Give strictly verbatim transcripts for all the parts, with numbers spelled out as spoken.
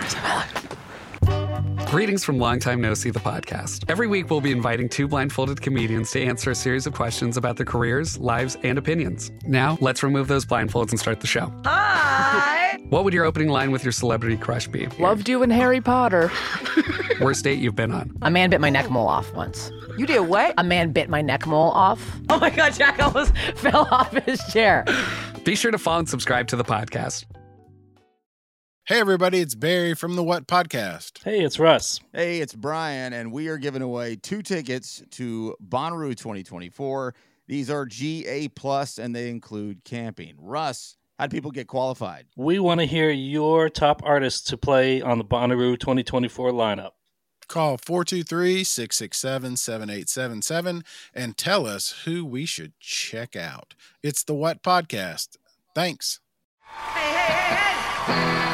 years of my life. Greetings from Long Time No See, the podcast. Every week, we'll be inviting two blindfolded comedians to answer a series of questions about their careers, lives, and opinions. Now, let's remove those blindfolds and start the show. Hi! What would your opening line with your celebrity crush be? Loved you in Harry Potter. Worst date you've been on? A man bit my neck mole off once. You did what? A man bit my neck mole off. Oh my God, Jack almost fell off his chair. Be sure to follow and subscribe to the podcast. Hey everybody, it's Barry from the What Podcast. Hey, it's Russ. Hey, it's Brian, and we are giving away two tickets to Bonnaroo twenty twenty-four. These are G A plus, and they include camping. Russ, how do people get qualified? We want to hear your top artists to play on the Bonnaroo twenty twenty-four lineup. Call four two three, six six seven, seven eight seven seven and tell us who we should check out. It's the What Podcast. Thanks. Hey, hey, hey, hey!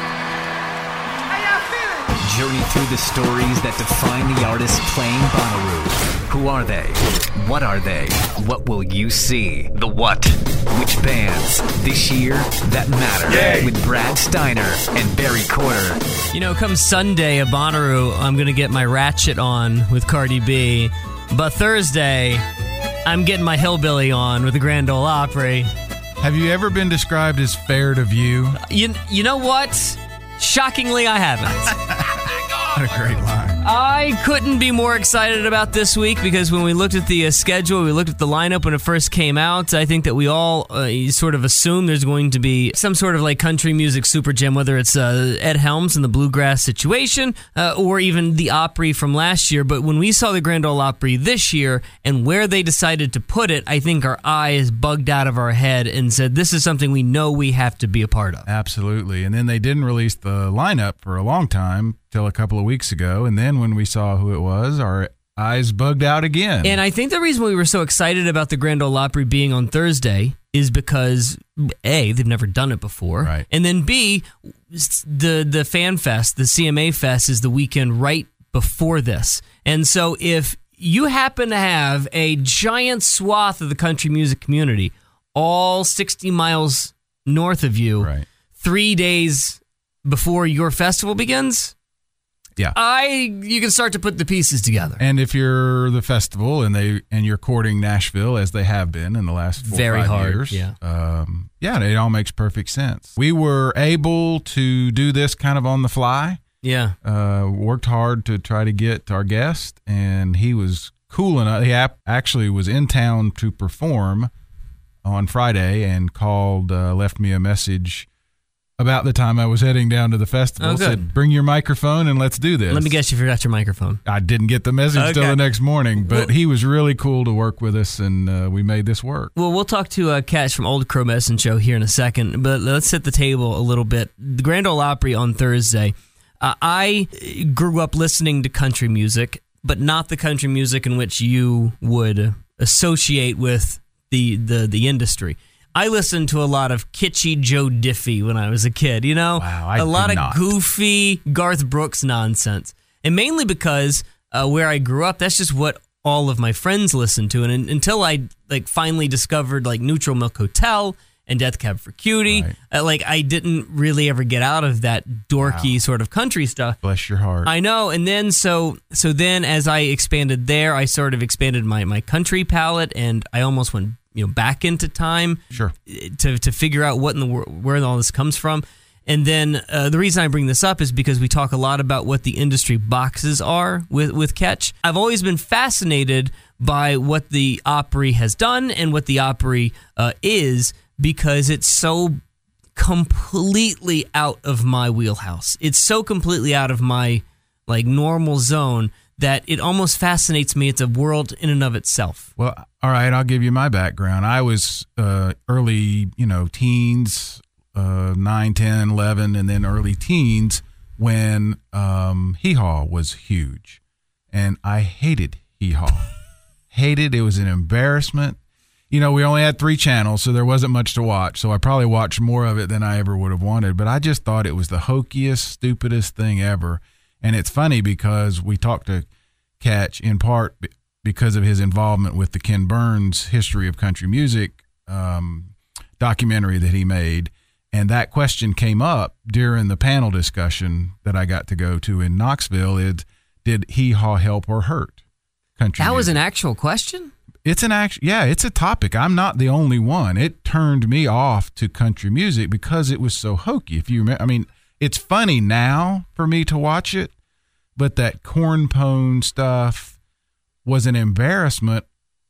How y'all feeling? Journey through the stories that define the artists playing Bonnaroo. Who are they? What are they? What will you see? The What? Which bands this year that matter? Yay. With Brad Steiner and Barry Corder. You know, come Sunday at Bonnaroo, I'm going to get my Ratchet on with Cardi B. But Thursday, I'm getting my Hillbilly on with the Grand Ole Opry. Have you ever been described as fair to view? You, you know what? Shockingly, I haven't. What a great line. I couldn't be more excited about this week because when we looked at the uh, schedule, we looked at the lineup when it first came out, I think that we all uh, sort of assume there's going to be some sort of like country music super gem, whether it's uh, Ed Helms and the Bluegrass Situation uh, or even the Opry from last year. But when we saw the Grand Ole Opry this year and where they decided to put it, I think our eyes bugged out of our head and said, this is something we know we have to be a part of. Absolutely. And then they didn't release the lineup for a long time, till a couple of weeks ago, and then when we saw who it was, our eyes bugged out again. And I think the reason we were so excited about the Grand Ole Opry being on Thursday is because A, they've never done it before, right. And then B, the the Fan Fest, the C M A Fest is the weekend right before this. And so if you happen to have a giant swath of the country music community, all sixty miles north of you, right. three days before your festival begins, yeah, I you can start to put the pieces together. And if you're the festival and they and you're courting Nashville as they have been in the last four Very or five hard, years, yeah, um, yeah, it all makes perfect sense. We were able to do this kind of on the fly. Yeah, uh, worked hard to try to get our guest, and he was cool enough. He ap- actually was in town to perform on Friday and called, uh, left me a message about the time I was heading down to the festival. Oh, good. Said, bring your microphone and let's do this. Let me guess you forgot your microphone. I didn't get the message Okay. till the next morning, but Well- he was really cool to work with us, and uh, we made this work. Well, we'll talk to uh, Cash from Old Crow Medicine Show here in a second, but let's set the table a little bit. The Grand Ole Opry on Thursday. Uh, I grew up listening to country music, but not the country music in which you would associate with the the, the industry. I listened to a lot of kitschy Joe Diffie when I was a kid, you know? Wow, I A lot did of not. goofy Garth Brooks nonsense. And mainly because uh, where I grew up, that's just what all of my friends listened to. And, and until I like finally discovered like Neutral Milk Hotel and Death Cab for Cutie, Right. uh, like I didn't really ever get out of that dorky Wow. sort of country stuff. Bless your heart. I know, and then so so then as I expanded there, I sort of expanded my, my country palette, and I almost went you know back into time Sure. to to figure out what in the wor- where all this comes from. And then uh, the reason I bring this up is because we talk a lot about what the industry boxes are with with Catch. I've always been fascinated by what the Opry has done and what the Opry uh, is, because it's so completely out of my wheelhouse. It's so completely out of my like normal zone that it almost fascinates me. It's a world in and of itself. Well, all right, I'll give you my background. I was uh, early, you know, teens, uh, nine, ten, eleven, and then early teens when um, Hee Haw was huge. And I hated Hee Haw. Hated. It was an embarrassment. You know, we only had three channels, so there wasn't much to watch. So I probably watched more of it than I ever would have wanted. But I just thought it was the hokiest, stupidest thing ever. And it's funny because we talked to Catch in part because of his involvement with the Ken Burns History of Country Music um, documentary that he made. And that question came up during the panel discussion that I got to go to in Knoxville. Is, did Hee Haw help or hurt country That music? was an actual question? It's an act. Yeah, it's a topic. I'm not the only one. It turned me off to country music because it was so hokey. If you remember, I mean, it's funny now for me to watch it, but that corn pone stuff was an embarrassment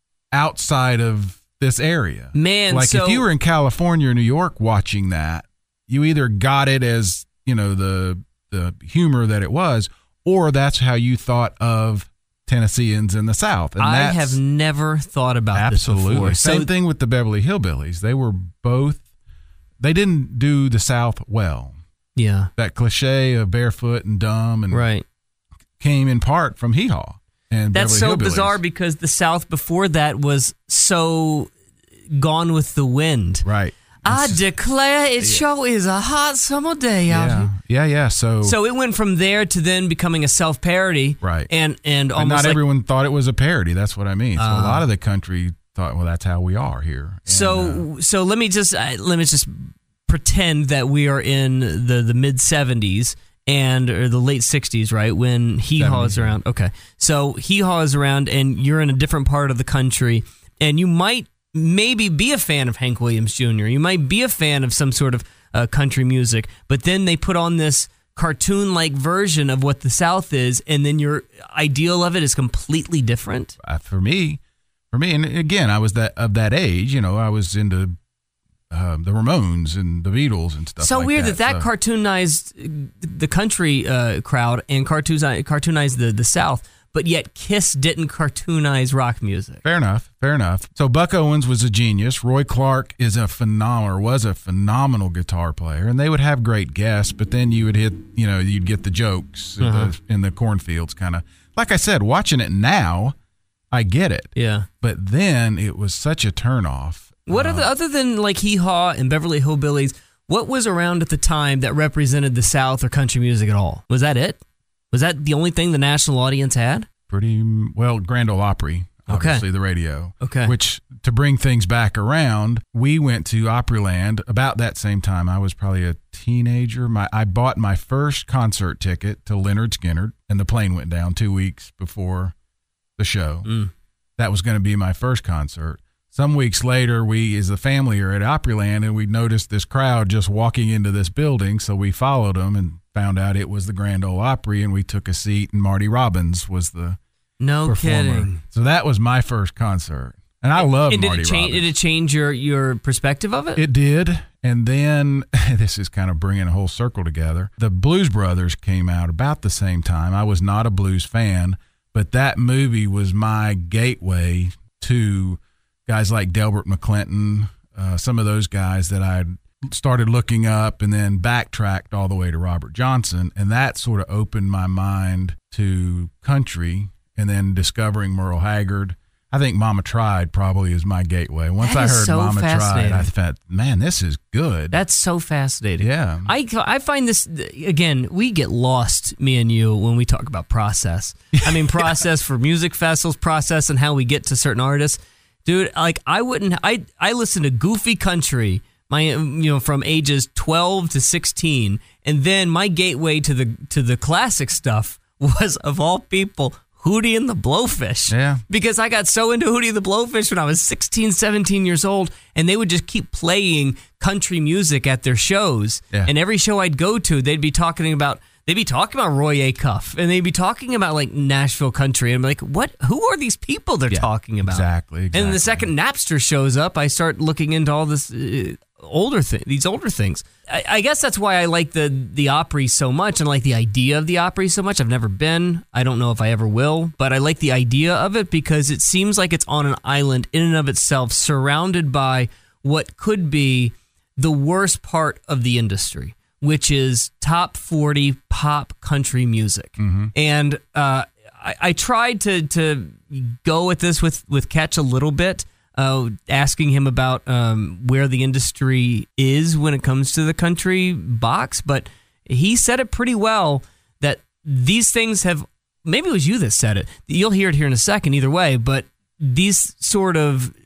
outside of this area. Man, like so, if you were in California or New York watching that, you either got it as, you know, the the humor that it was, or that's how you thought of Tennesseans in the South. And I that's, have never thought about absolutely. this before. Same So, thing with the Beverly Hillbillies. They were both, they didn't do the South well. yeah, That cliche of barefoot and dumb and right. came in part from Hee Haw and That's so Beverly Hillbillies. bizarre because the South before that was so gone with the wind. Right. I declare it sure is a hot summer day out Yeah. here. Yeah, yeah. So, So it went from there to then becoming a self-parody. Right. And and and almost not like, everyone thought it was a parody. That's what I mean. So a Uh, lot of the country thought, well, that's how we are here. And, So uh, so let me just uh, let me just pretend that we are in the the mid seventies and or the late sixties, right? When Hee Haw is seventies, yeah. around. Okay. So Hee Haw is around and you're in a different part of the country and you might maybe be a fan of Hank Williams Junior You might be a fan of some sort of uh, country music, but then they put on this cartoon-like version of what the South is, and then your ideal of it is completely different. uh, for me, for me, and again, I was that of that age. You know, I was into uh, the Ramones and the Beatles and stuff. So like weird that that, that so. cartoonized the country uh, crowd and cartoonized, cartoonized the, the South, but yet Kiss didn't cartoonize rock music. Fair enough. Fair enough. So Buck Owens was a genius. Roy Clark is a phenomenal, was a phenomenal guitar player, and they would have great guests. But then you would hit, you know, you'd get the jokes in Uh-huh. the, in the cornfields, kind of. Like I said, watching it now, I get it. Yeah. But then it was such a turnoff. What Uh, other other than like Hee Haw and Beverly Hillbillies? What was around at the time that represented the South or country music at all? Was that it? Was that the only thing the national audience had? Pretty well, Grand Ole Opry, obviously the radio. Okay. Which, to bring things back around, we went to Opryland about that same time. I was probably a teenager. My I bought my first concert ticket to Leonard Skinner, and the plane went down two weeks before the show. Mm. That was going to be my first concert. Some weeks later, we as a family are at Opryland, and we noticed this crowd just walking into this building. So we followed them and found out it was the Grand Ole Opry, and we took a seat, and Marty Robbins was the No performer. kidding. So that was my first concert, and I love And did Marty it change? Robbins. Did it change your your perspective of it? It did, and then this is kind of bringing a whole circle together. The Blues Brothers came out about the same time. I was not a blues fan, but that movie was my gateway to guys like Delbert McClinton, uh, some of those guys that I started looking up and then backtracked all the way to Robert Johnson. And that sort of opened my mind to country and then discovering Merle Haggard. I think Mama Tried probably is my gateway. Once That I is heard so Mama Tried, fascinating. I thought, man, this is good. That's so fascinating. Yeah. I, I find this, again, we get lost, me and you, when we talk about process. I mean, process for music festivals, process and how we get to certain artists. Dude, like, I wouldn't, I, I listen to goofy country, my, you know, from ages twelve to sixteen. And then my gateway to the, to the classic stuff was, of all people, Hootie and the Blowfish. Yeah. Because I got so into Hootie and the Blowfish when I was sixteen, seventeen years old, and they would just keep playing country music at their shows. Yeah. And every show I'd go to, they'd be talking about they'd be talking about Roy Acuff, and they'd be talking about like Nashville country. And I'm like, what? Who are these people they're Yeah, talking about? exactly, And the exactly. second Napster shows up, I start looking into all this uh, older thing, these older things. I, I guess that's why I like the the Opry so much, and like the idea of the Opry so much. I've never been. I don't know if I ever will, but I like the idea of it because it seems like it's on an island in and of itself, surrounded by what could be the worst part of the industry, which is top forty pop country music. And uh, I, I tried to to go at this with, with Ketch a little bit, uh, asking him about um, where the industry is when it comes to the country box, but he said it pretty well that these things have, maybe it was you that said it, you'll hear it here in a second either way, but these sort of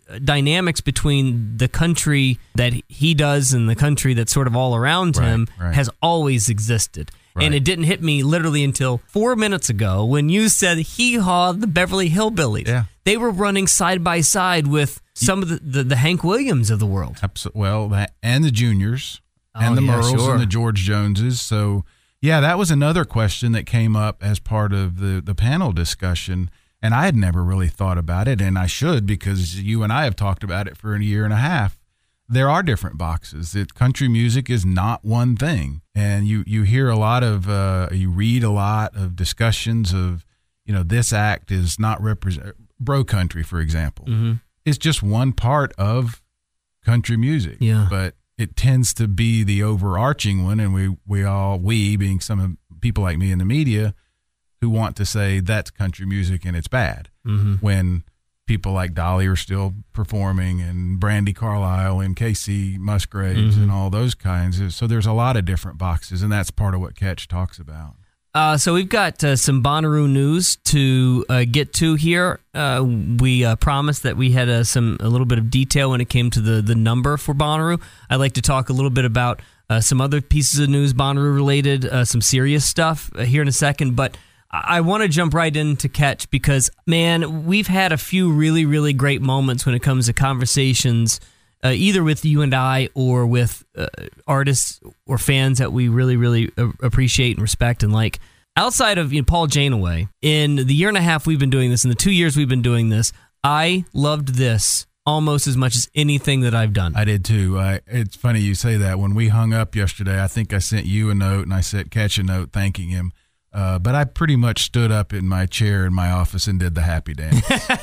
dynamics between the country that he does and the country that's sort of all around Right, him right. has always existed. Right. And it didn't hit me literally until four minutes ago when you said Hee Haw, the Beverly Hillbillies. Yeah. They were running side by side with some of the, the, the Hank Williams of the world. Abso- Well, that, and the Juniors, and Oh, the yeah, Merles, sure. and the George Joneses. So, yeah, that was another question that came up as part of the, the panel discussion. And I had never really thought about it, and I should, because you and I have talked about it for a year and a half. There are different boxes. It, country music is not one thing. And you, you hear a lot of, uh, you read a lot of discussions of, you know, this act is not represent bro country, for example. Mm-hmm. It's just one part of country music. Yeah. But it tends to be the overarching one. And we, we all, we being some of people like me in the media who want to say that's country music and it's bad. Mm-hmm. When people like Dolly are still performing, and Brandy Carlisle and Casey Musgraves Mhm. and all those kinds. So there's a lot of different boxes, and that's part of what Catch talks about. Uh, so we've got uh, some Bonnaroo news to uh, get to here. Uh, we uh, promised that we had uh, some a little bit of detail when it came to the, the number for Bonnaroo. I'd like to talk a little bit about uh, some other pieces of news Bonnaroo related, uh, some serious stuff uh, here in a second, but I want to jump right into Catch because, man, we've had a few really, really great moments when it comes to conversations, uh, either with you and I or with uh, artists or fans that we really, really uh, appreciate and respect and like. Outside of you know, Paul Janaway, in the year and a half we've been doing this, in the two years we've been doing this, I loved this almost as much as anything that I've done. I did too. I, it's funny you say that. When we hung up yesterday, I think I sent you a note, and I sent Catch a note thanking him. Uh, but I pretty much stood up in my chair in my office and did the happy dance.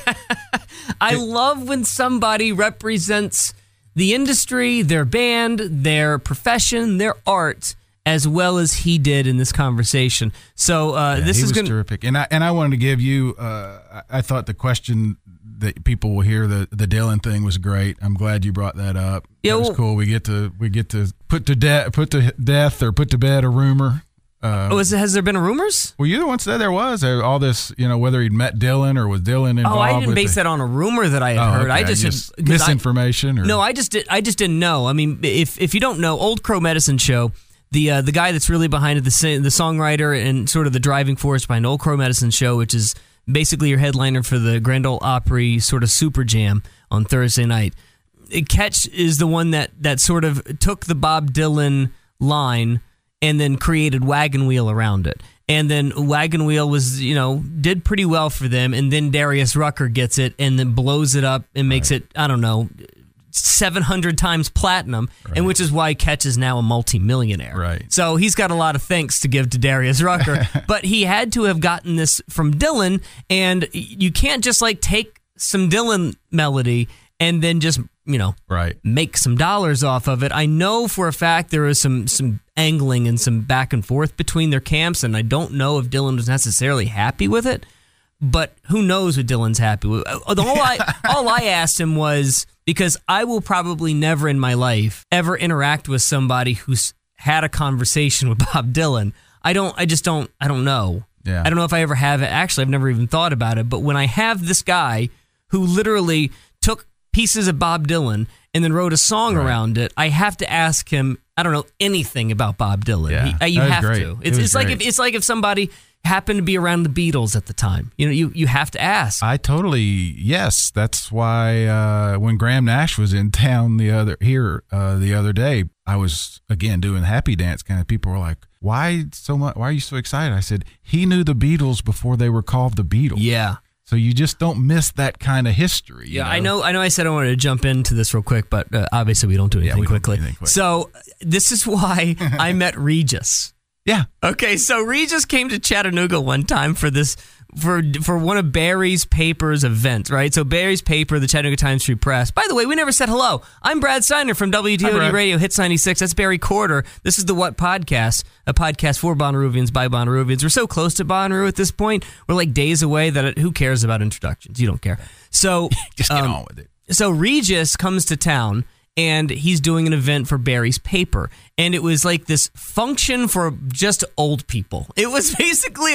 I love when somebody represents the industry, their band, their profession, their art, as well as he did in this conversation. So uh, Yeah, this he is was going terrific. And I and I wanted to give you. Uh, I I thought the question that people will hear, the the Dylan thing, was great. I'm glad you brought that up. Yeah, it was well- cool. We get to we get to put to death put to death or put to bed a rumor. Uh, Oh, is, has there been rumors? Well, you the one said there was uh, all this, you know, whether he'd met Dylan or was Dylan involved. Oh, I didn't with base the, that on a rumor that I had Oh, heard. I okay. just, Just had, 'cause I- misinformation. or, No, I just did. I just didn't know. I mean, if if you don't know, Old Crow Medicine Show, the uh, the guy that's really behind it, the si- the songwriter and sort of the driving force behind Old Crow Medicine Show, which is basically your headliner for the Grand Ole Opry sort of super jam on Thursday night. Catch is the one that that sort of took the Bob Dylan line and then created Wagon Wheel around it. And then Wagon Wheel was, you know, did pretty well for them. And then Darius Rucker gets it and then blows it up and makes it, I don't know, seven hundred times platinum, and which is why Catch is now a multimillionaire. Right. So he's got a lot of thanks to give to Darius Rucker. But he had to have gotten this from Dylan, and you can't just like take some Dylan melody and then just, you know, right. make some dollars off of it. I know for a fact there was some some angling and some back and forth between their camps, and I don't know if Dylan was necessarily happy with it, but who knows what Dylan's happy with. All I, all I asked him was, because I will probably never in my life ever interact with somebody who's had a conversation with Bob Dylan. I don't, I just don't, I don't know. Yeah. I don't know if I ever have it. Actually, I've never even thought about it, but when I have this guy who literally took pieces of Bob Dylan and then wrote a song Right. around it, I have to ask him, I don't know anything about Bob Dylan. Yeah, He- uh, you that was have great. to. It It's, was it's like great. if it's like if somebody happened to be around the Beatles at the time. You know, you, you have to ask. I totally yes. That's why uh, when Graham Nash was in town the other here uh, the other day, I was again doing happy dance. Kind of people were like, "Why so much? Why are you so excited?" I said, "He knew the Beatles before they were called the Beatles." Yeah. So you just don't miss that kind of history. you Yeah, I know. I know. I said I wanted to jump into this real quick, but uh, obviously we don't do anything we don't do quickly. anything quick. So this is why I met Regis. Yeah. Okay, so Regis came to Chattanooga one time for this for for one of Barry's Paper's events, right? So Barry's Paper, the Chattanooga Times Free Press. By the way, we never said hello. I'm Brad Steiner from W T O D Hi, Brad. Radio Hits ninety-six. That's Barry Corder. This is the What Podcast, a podcast for Bonnaroovians by Bonnaroovians. We're so close to Bonnaroo at this point. We're like days away that it, who cares about introductions? You don't care. So Just get um, on with it. so Regis comes to town and he's doing an event for Barry's Paper. And it was like this function for just old people. It was basically a,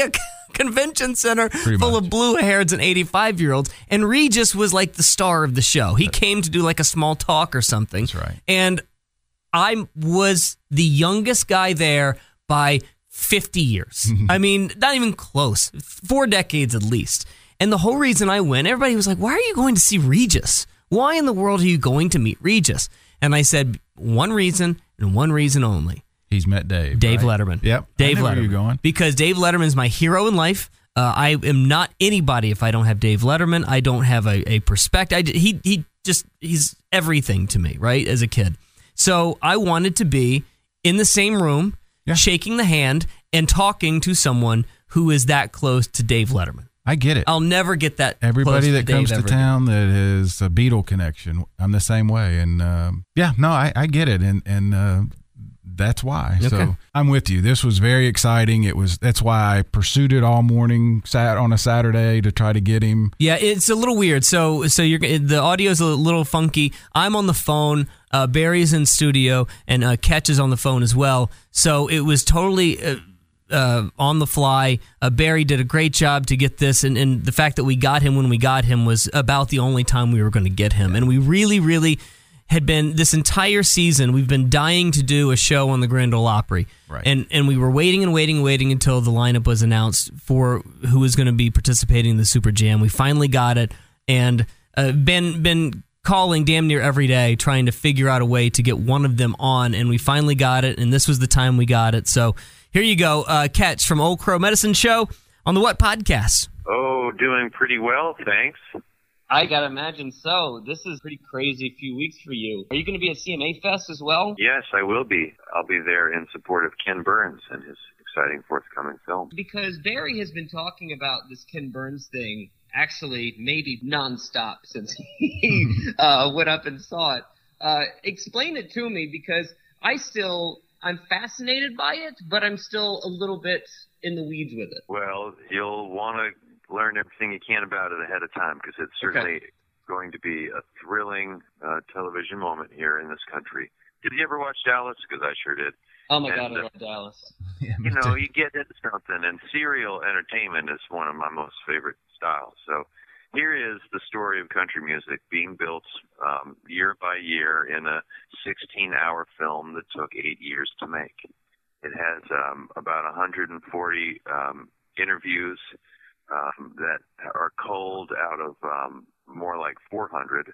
convention center Pretty full much. of blue-hairs and eighty-five-year-olds, and Regis was like the star of the show. He came to do like a small talk or something. That's right. And I was the youngest guy there by fifty years. I mean, not even close. Four decades at least. And the whole reason I went, everybody was like, why are you going to see Regis? Why in the world are you going to meet Regis? And I said, one reason and one reason only. He's met Dave. Dave right? Letterman. Yep. Dave I knew Letterman. where you're going. Because Dave Letterman is my hero in life. Uh, I am not anybody if I don't have Dave Letterman. I don't have a, a perspective. I, he, he just, he's everything to me, right, as a kid. So I wanted to be in the same room, Yeah. shaking the hand and talking to someone who is that close to Dave Letterman. I get it. I'll never get that. Everybody close that to comes Dave to ever again. town that has a Beatle connection, I'm the same way. And um, yeah, no, I, I get it, and and uh, that's why. Okay. So I'm with you. This was very exciting. It was. That's why I pursued it all morning. Sat on a Saturday to try to get him. Yeah, it's a little weird. So, so you're the audio's a little funky. I'm on the phone. Uh, Barry's in studio, and uh, Ketch is on the phone as well. So it was totally uh, uh, on the fly. Uh, Barry did a great job to get this, and, and the fact that we got him when we got him was about the only time we were going to get him, and we really, really had been this entire season. We've been dying to do a show on the Grand Ole Opry, Right. and and we were waiting and waiting and waiting until the lineup was announced for who was going to be participating in the Super Jam. We finally got it, and uh, been been calling damn near every day trying to figure out a way to get one of them on, and we finally got it, and this was the time we got it. So here you go, uh, Ketch from Old Crow Medicine Show on the What Podcast. Oh, doing pretty well, thanks. I gotta imagine so. This is a pretty crazy few weeks for you. Are you going to be at C M A Fest as well? Yes, I will be. I'll be there in support of Ken Burns and his exciting forthcoming film. Because Barry has been talking about this Ken Burns thing, actually maybe nonstop since he uh, went up and saw it. Uh, explain it to me, because I still, I'm fascinated by it, but I'm still a little bit in the weeds with it. Well, you'll want to learn everything you can about it ahead of time, because it's certainly Okay. going to be a thrilling uh, television moment here in this country. Did you ever watch Dallas? Because I sure did. Oh my And, God, I uh, love Dallas. You know, you get into something, and serial entertainment is one of my most favorite styles. So here is the story of country music being built um, year by year in a sixteen-hour film that took eight years to make. It has um, about one hundred forty um, interviews um, that are culled out of um, more like four hundred.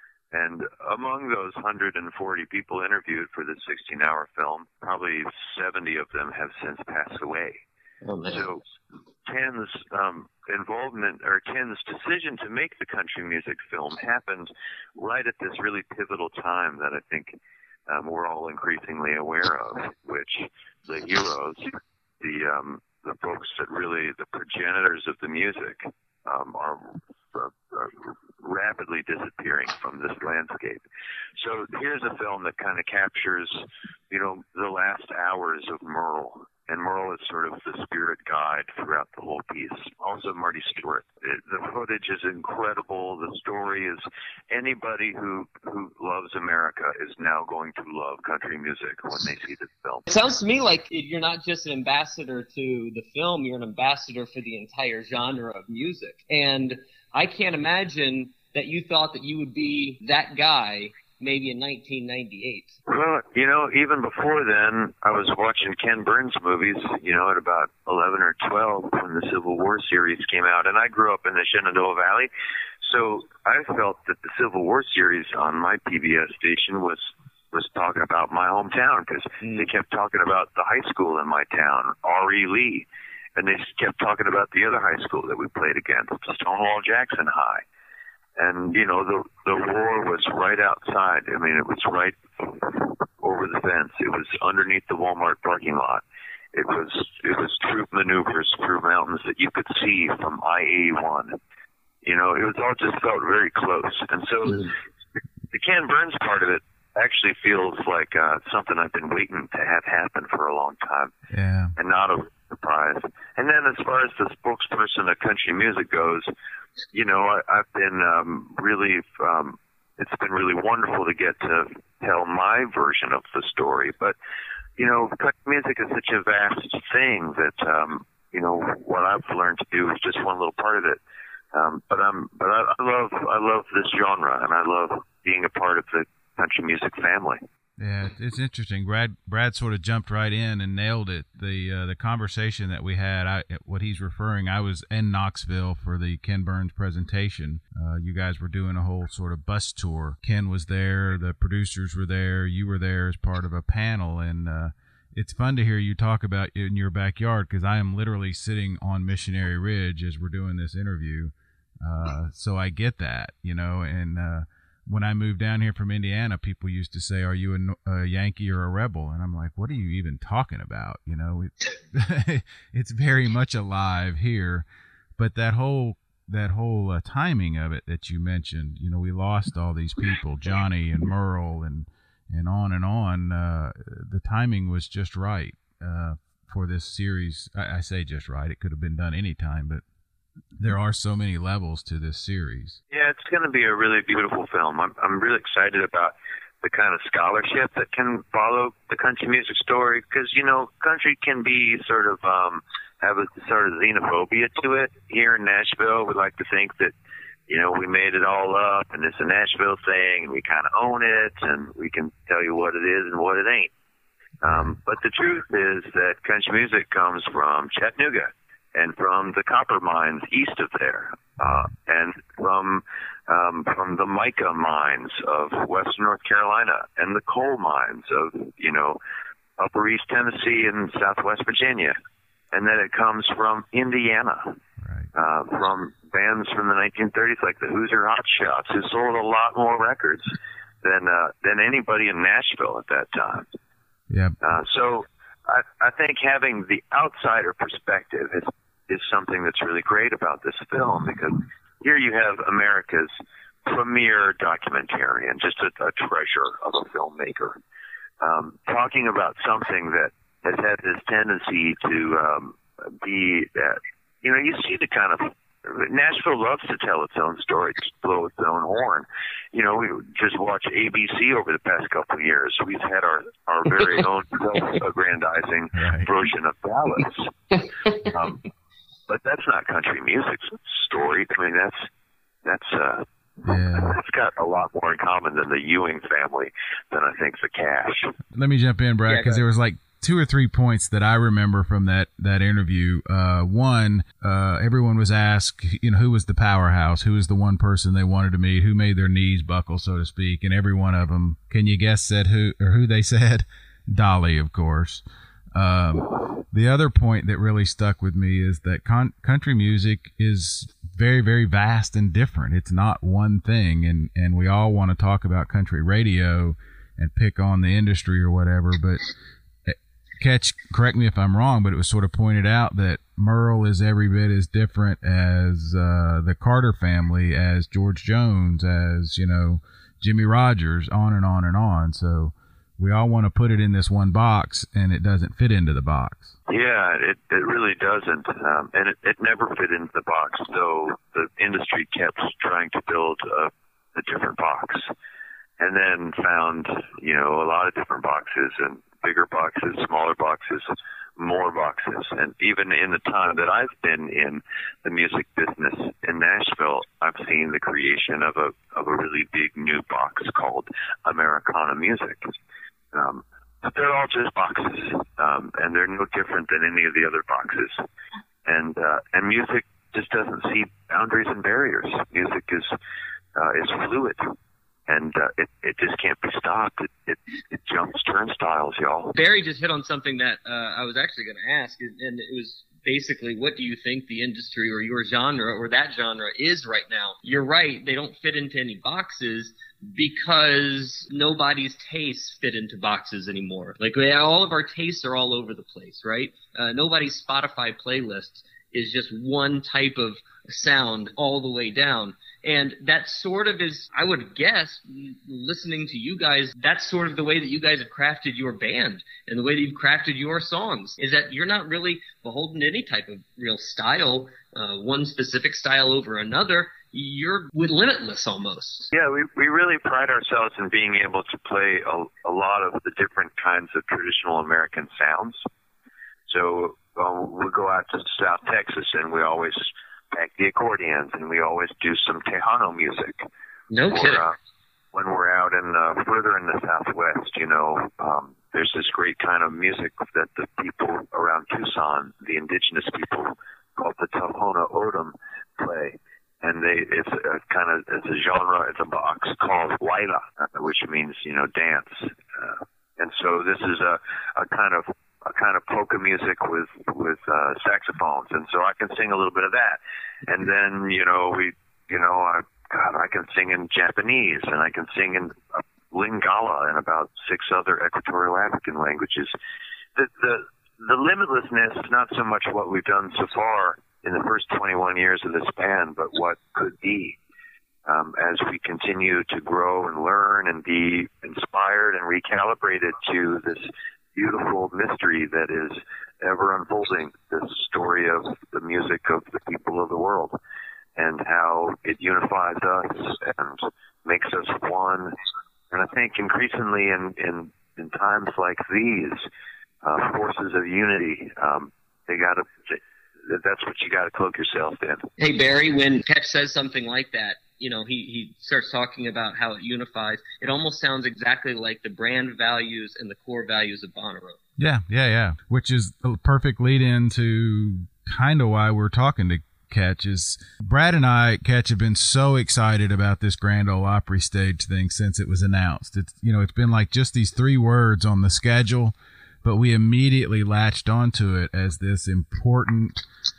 And among those one hundred forty people interviewed for the sixteen-hour film, probably seventy of them have since passed away. Oh, man. So Ken's um, involvement, or Ken's decision to make the country music film happened right at this really pivotal time that I think um, we're all increasingly aware of, which the heroes, the um, the folks that really, the progenitors of the music, um, are, are, are rapidly disappearing from this landscape. So here's a film that kind of captures, you know, the last hours of Merle. And Merle is sort of the spirit guide throughout the whole piece. Also Marty Stewart. It, the footage is incredible. The story is, anybody who, who loves America is now going to love country music when they see this film. It sounds to me like you're not just an ambassador to the film, you're an ambassador for the entire genre of music. And I can't imagine that you thought that you would be that guy maybe in nineteen ninety-eight. Well, you know, even before then, I was watching Ken Burns movies, you know, at about eleven or twelve when the Civil War series came out. And I grew up in the Shenandoah Valley, so I felt that the Civil War series on my P B S station was was talking about my hometown, because mm. they kept talking about the high school in my town, R E. Lee, and they kept talking about the other high school that we played against, Stonewall Jackson High. And, you know, the the war was right outside. I mean, it was right over the fence. It was underneath the Walmart parking lot. It was it was troop maneuvers through mountains that you could see from I eighty-one. You know, it was all just felt very close. And so mm-hmm. the Ken Burns part of it actually feels like uh, something I've been waiting to have happen for a long time. Yeah. And not a surprise. And then as far as the spokesperson of country music goes, you know, I, I've been um, really, um, it's been really wonderful to get to tell my version of the story. But, you know, country music is such a vast thing that um, you know, what I've learned to do is just one little part of it. Um, but I'm, but I, I love, I love this genre, and I love being a part of the country music family. Yeah, it's interesting. Brad, Brad sort of jumped right in and nailed it. The uh, the conversation that we had, I, what he's referring, I was in Knoxville for the Ken Burns presentation. Uh, you guys were doing a whole sort of bus tour. Ken was there, the producers were there, you were there as part of a panel, and uh, it's fun to hear you talk about it in your backyard, because I am literally sitting on Missionary Ridge as we're doing this interview. Uh, so I get that, you know, and uh, when I moved down here from Indiana, people used to say, are you a, a Yankee or a Rebel? And I'm like, what are you even talking about? You know, it, it's very much alive here. But that whole that whole uh, timing of it that you mentioned, you know, we lost all these people, Johnny and Merle and, and on and on. Uh, the timing was just right uh, for this series. I, I say just right. It could have been done any time, but there are so many levels to this series. Yeah, it's going to be a really beautiful film. I'm I'm really excited about the kind of scholarship that can follow the country music story, because, you know, country can be sort of um, have a sort of xenophobia to it. Here in Nashville, we like to think that, you know, we made it all up and it's a Nashville thing and we kind of own it and we can tell you what it is and what it ain't. Um, but the truth is that country music comes from Chattanooga and from the copper mines east of there, uh, and from um, from the mica mines of western North Carolina, and the coal mines of, you know, upper East Tennessee and southwest Virginia. And then it comes from Indiana, right. uh, from bands from the nineteen thirties like the Hoosier Hot Shots, who sold a lot more records than uh, than anybody in Nashville at that time. Yeah. Uh, so I, I think having the outsider perspective is, is something that's really great about this film, because here you have America's premier documentarian, just a, a treasure of a filmmaker, um, talking about something that has had this tendency to um, be that, you know, you see the kind of, Nashville loves to tell its own story, to blow its own horn. You know, we just watched A B C over the past couple of years. We've had our, our very own self-aggrandizing Right. version of ballads. Um, but that's not country music's story. I mean, that's, that's, uh, Yeah. that's got a lot more in common than the Ewing family than I think the Cash. Let me jump in, Brad, Yeah, because go there was like two or three points that I remember from that that interview. Uh, one, uh, everyone was asked, you know, who was the powerhouse? Who was the one person they wanted to meet? Who made their knees buckle, so to speak? And every one of them, can you guess said who or who they said? Dolly, of course. Um, the other point that really stuck with me is that con- country music is very, very vast and different. It's not one thing, and and we all want to talk about country radio and pick on the industry or whatever, but Catch, correct me if I'm wrong, but it was sort of pointed out that Merle is every bit as different as uh, the Carter family, as George Jones, as, you know, Jimmy Rogers, on and on and on. So we all want to put it in this one box, and it doesn't fit into the box. Yeah, it, it really doesn't. Um, and it, it never fit into the box, though the industry kept trying to build a, a different box. And then found, you know, a lot of different boxes, and bigger boxes, smaller boxes, more boxes. And even in the time that I've been in the music business in Nashville, I've seen the creation of a of a really big new box called Americana Music. Um, but they're all just boxes, um, and they're no different than any of the other boxes. And uh, and music just doesn't see boundaries and barriers. Music is uh, is fluid. And uh, it, it just can't be stopped. It, it, it jumps turnstiles, y'all. Barry just hit on something that uh, I was actually going to ask, and it was basically, what do you think the industry or your genre or that genre is right now? You're right, they don't fit into any boxes because nobody's tastes fit into boxes anymore. Like, all of our tastes are all over the place, right? Uh, nobody's Spotify playlist is just one type of sound all the way down. And that sort of is, I would guess, listening to you guys, that's sort of the way that you guys have crafted your band and the way that you've crafted your songs, is that you're not really beholden to any type of real style, uh, one specific style over another. You're with limitless almost. Yeah, we, we really pride ourselves in being able to play a, a lot of the different kinds of traditional American sounds. So uh, we'll go go out to South Texas, and we always pack the accordions, and we always do some Tejano music. No or, kidding. Uh, when we're out in uh, further in the Southwest, you know, um, there's this great kind of music that the people around Tucson, the indigenous people, called the Tohono O'odham, play. And they, it's a kind of, it's a genre, it's a box called Waila, which means, you know, dance. Uh, and so this is a, a kind of, a kind of polka music with, with, uh, saxophones. And so I can sing a little bit of that. And then, you know, we, you know, I, God, I can sing in Japanese, and I can sing in Lingala and about six other Equatorial African languages. The, the, the limitlessness is not so much what we've done so far in the first twenty-one years of this band, but what could be um, as we continue to grow and learn and be inspired and recalibrated to this beautiful mystery that is ever unfolding, this story of the music of the people of the world and how it unifies us and makes us one. And I think increasingly in, in, in times like these, uh, forces of unity, um, they got to, that's what you got to cloak yourself in. Hey, Barry, when Ketch says something like that, you know, he, he starts talking about how it unifies. It almost sounds exactly like the brand values and the core values of Bonnaroo. Yeah, yeah, yeah. Which is a perfect lead in to kind of why we're talking to Ketch. Is Brad and I, Ketch, have been so excited about this Grand Ole Opry stage thing since it was announced. It's, you know, it's been like just these three words on the schedule, but we immediately latched onto it as this important,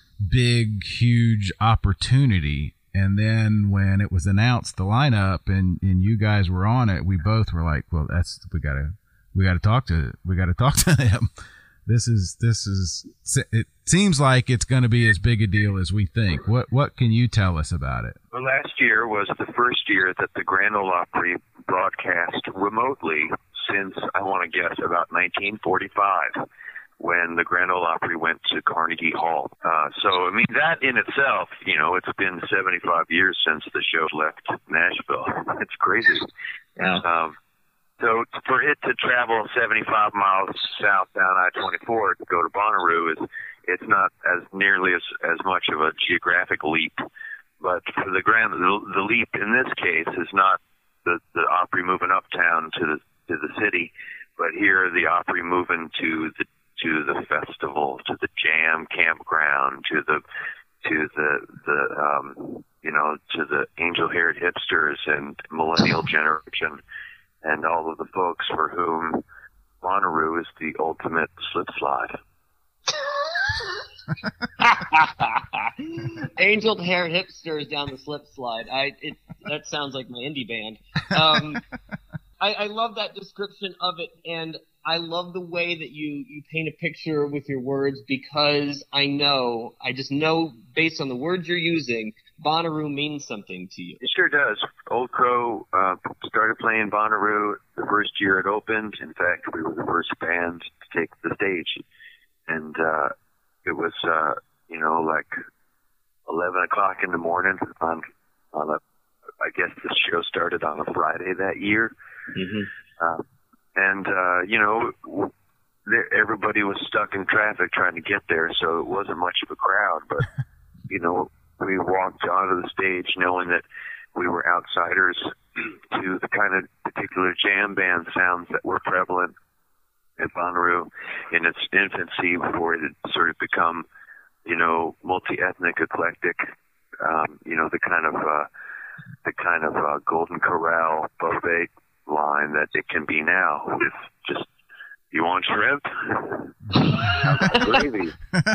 big, huge opportunity. And then when it was announced, the lineup, and, and you guys were on it, we both were like, well, that's, we gotta, we gotta talk to, we gotta talk to him. This is, this is, it seems like it's going to be as big a deal as we think. What, what can you tell us about it? Well, last year was the first year that the Grand Ole Opry broadcast remotely since, I want to guess, about nineteen forty-five, when the Grand Ole Opry went to Carnegie Hall. Uh, so, I mean, that in itself, you know, it's been seventy-five years since the show left Nashville. It's crazy. Yeah. Um, so for it to travel seventy-five miles south down I twenty-four to go to Bonnaroo is, it's not as nearly as, as much of a geographic leap. But for the grand, the, the leap in this case is not the, the Opry moving uptown to the, to the city, but here the Opry moving to the, to the festival, to the jam campground, to the, to the, the, um, you know, to the angel-haired hipsters and millennial generation, and all of the folks for whom Bonnaroo is the ultimate slip slide. Angel hair hipsters down the slip slide. I it that sounds like my indie band. Um, I, I love that description of it, and I love the way that you you paint a picture with your words, because I know, I just know based on the words you're using, Bonnaroo means something to you. It sure does. Old Crow uh, started playing Bonnaroo the first year it opened. In fact, we were the first band to take the stage, and uh, it was, uh, you know, like eleven o'clock in the morning on, on a, I guess the show started on a Friday that year. Mm-hmm. Uh, and, uh, you know, there, everybody was stuck in traffic trying to get there, so it wasn't much of a crowd. But, you know, we walked onto the stage knowing that we were outsiders to the kind of particular jam band sounds that were prevalent at Bonnaroo in its infancy before it had sort of become, you know, multi-ethnic, eclectic, um, you know, the kind of, uh, the kind of, uh, Golden Corral buffet line that it can be now. It's just, you want shrimp? Gravy.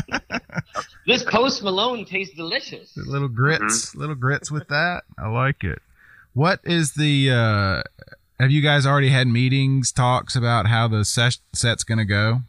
This Post Malone tastes delicious. The little grits, mm-hmm. little grits with that. I like it. What is the, uh, have you guys already had meetings, talks about how the set, set's going to go?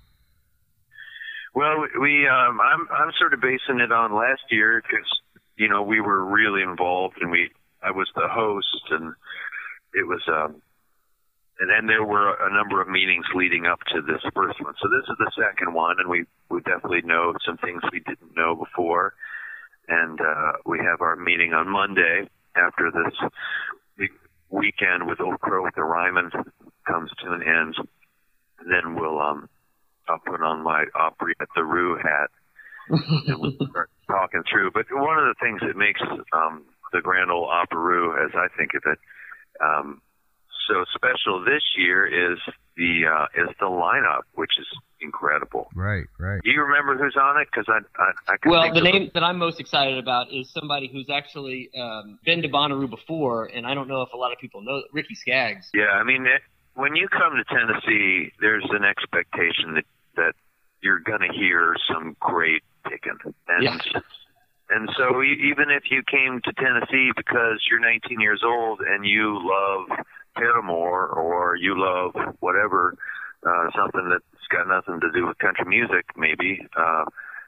Well, we, um, I'm, I'm sort of basing it on last year because, you know, we were really involved, and we, I was the host, and it was, um, and then there were a number of meetings leading up to this first one. So this is the second one, and we, we definitely know some things we didn't know before. And uh, we have our meeting on Monday after this big weekend with Old Crow with the Ryman comes to an end. And then we'll um, I'll put on my Opry at the Roo hat and we start talking through. But one of the things that makes um, the Grand Ole Opry, as I think of it, um, so special this year is the uh, is the lineup, which is incredible. Right, right. Do you remember who's on it? Because I, I, I can Well, think the of name that I'm most excited about is somebody who's actually um, been to Bonnaroo before, and I don't know if a lot of people know Ricky Skaggs. Yeah, I mean, it, when you come to Tennessee, there's an expectation that, that you're going to hear some great picking. And, Yeah. and so e- even if you came to Tennessee because you're nineteen years old and you love Paramore or you love whatever, uh, something that's got nothing to do with country music, maybe, uh,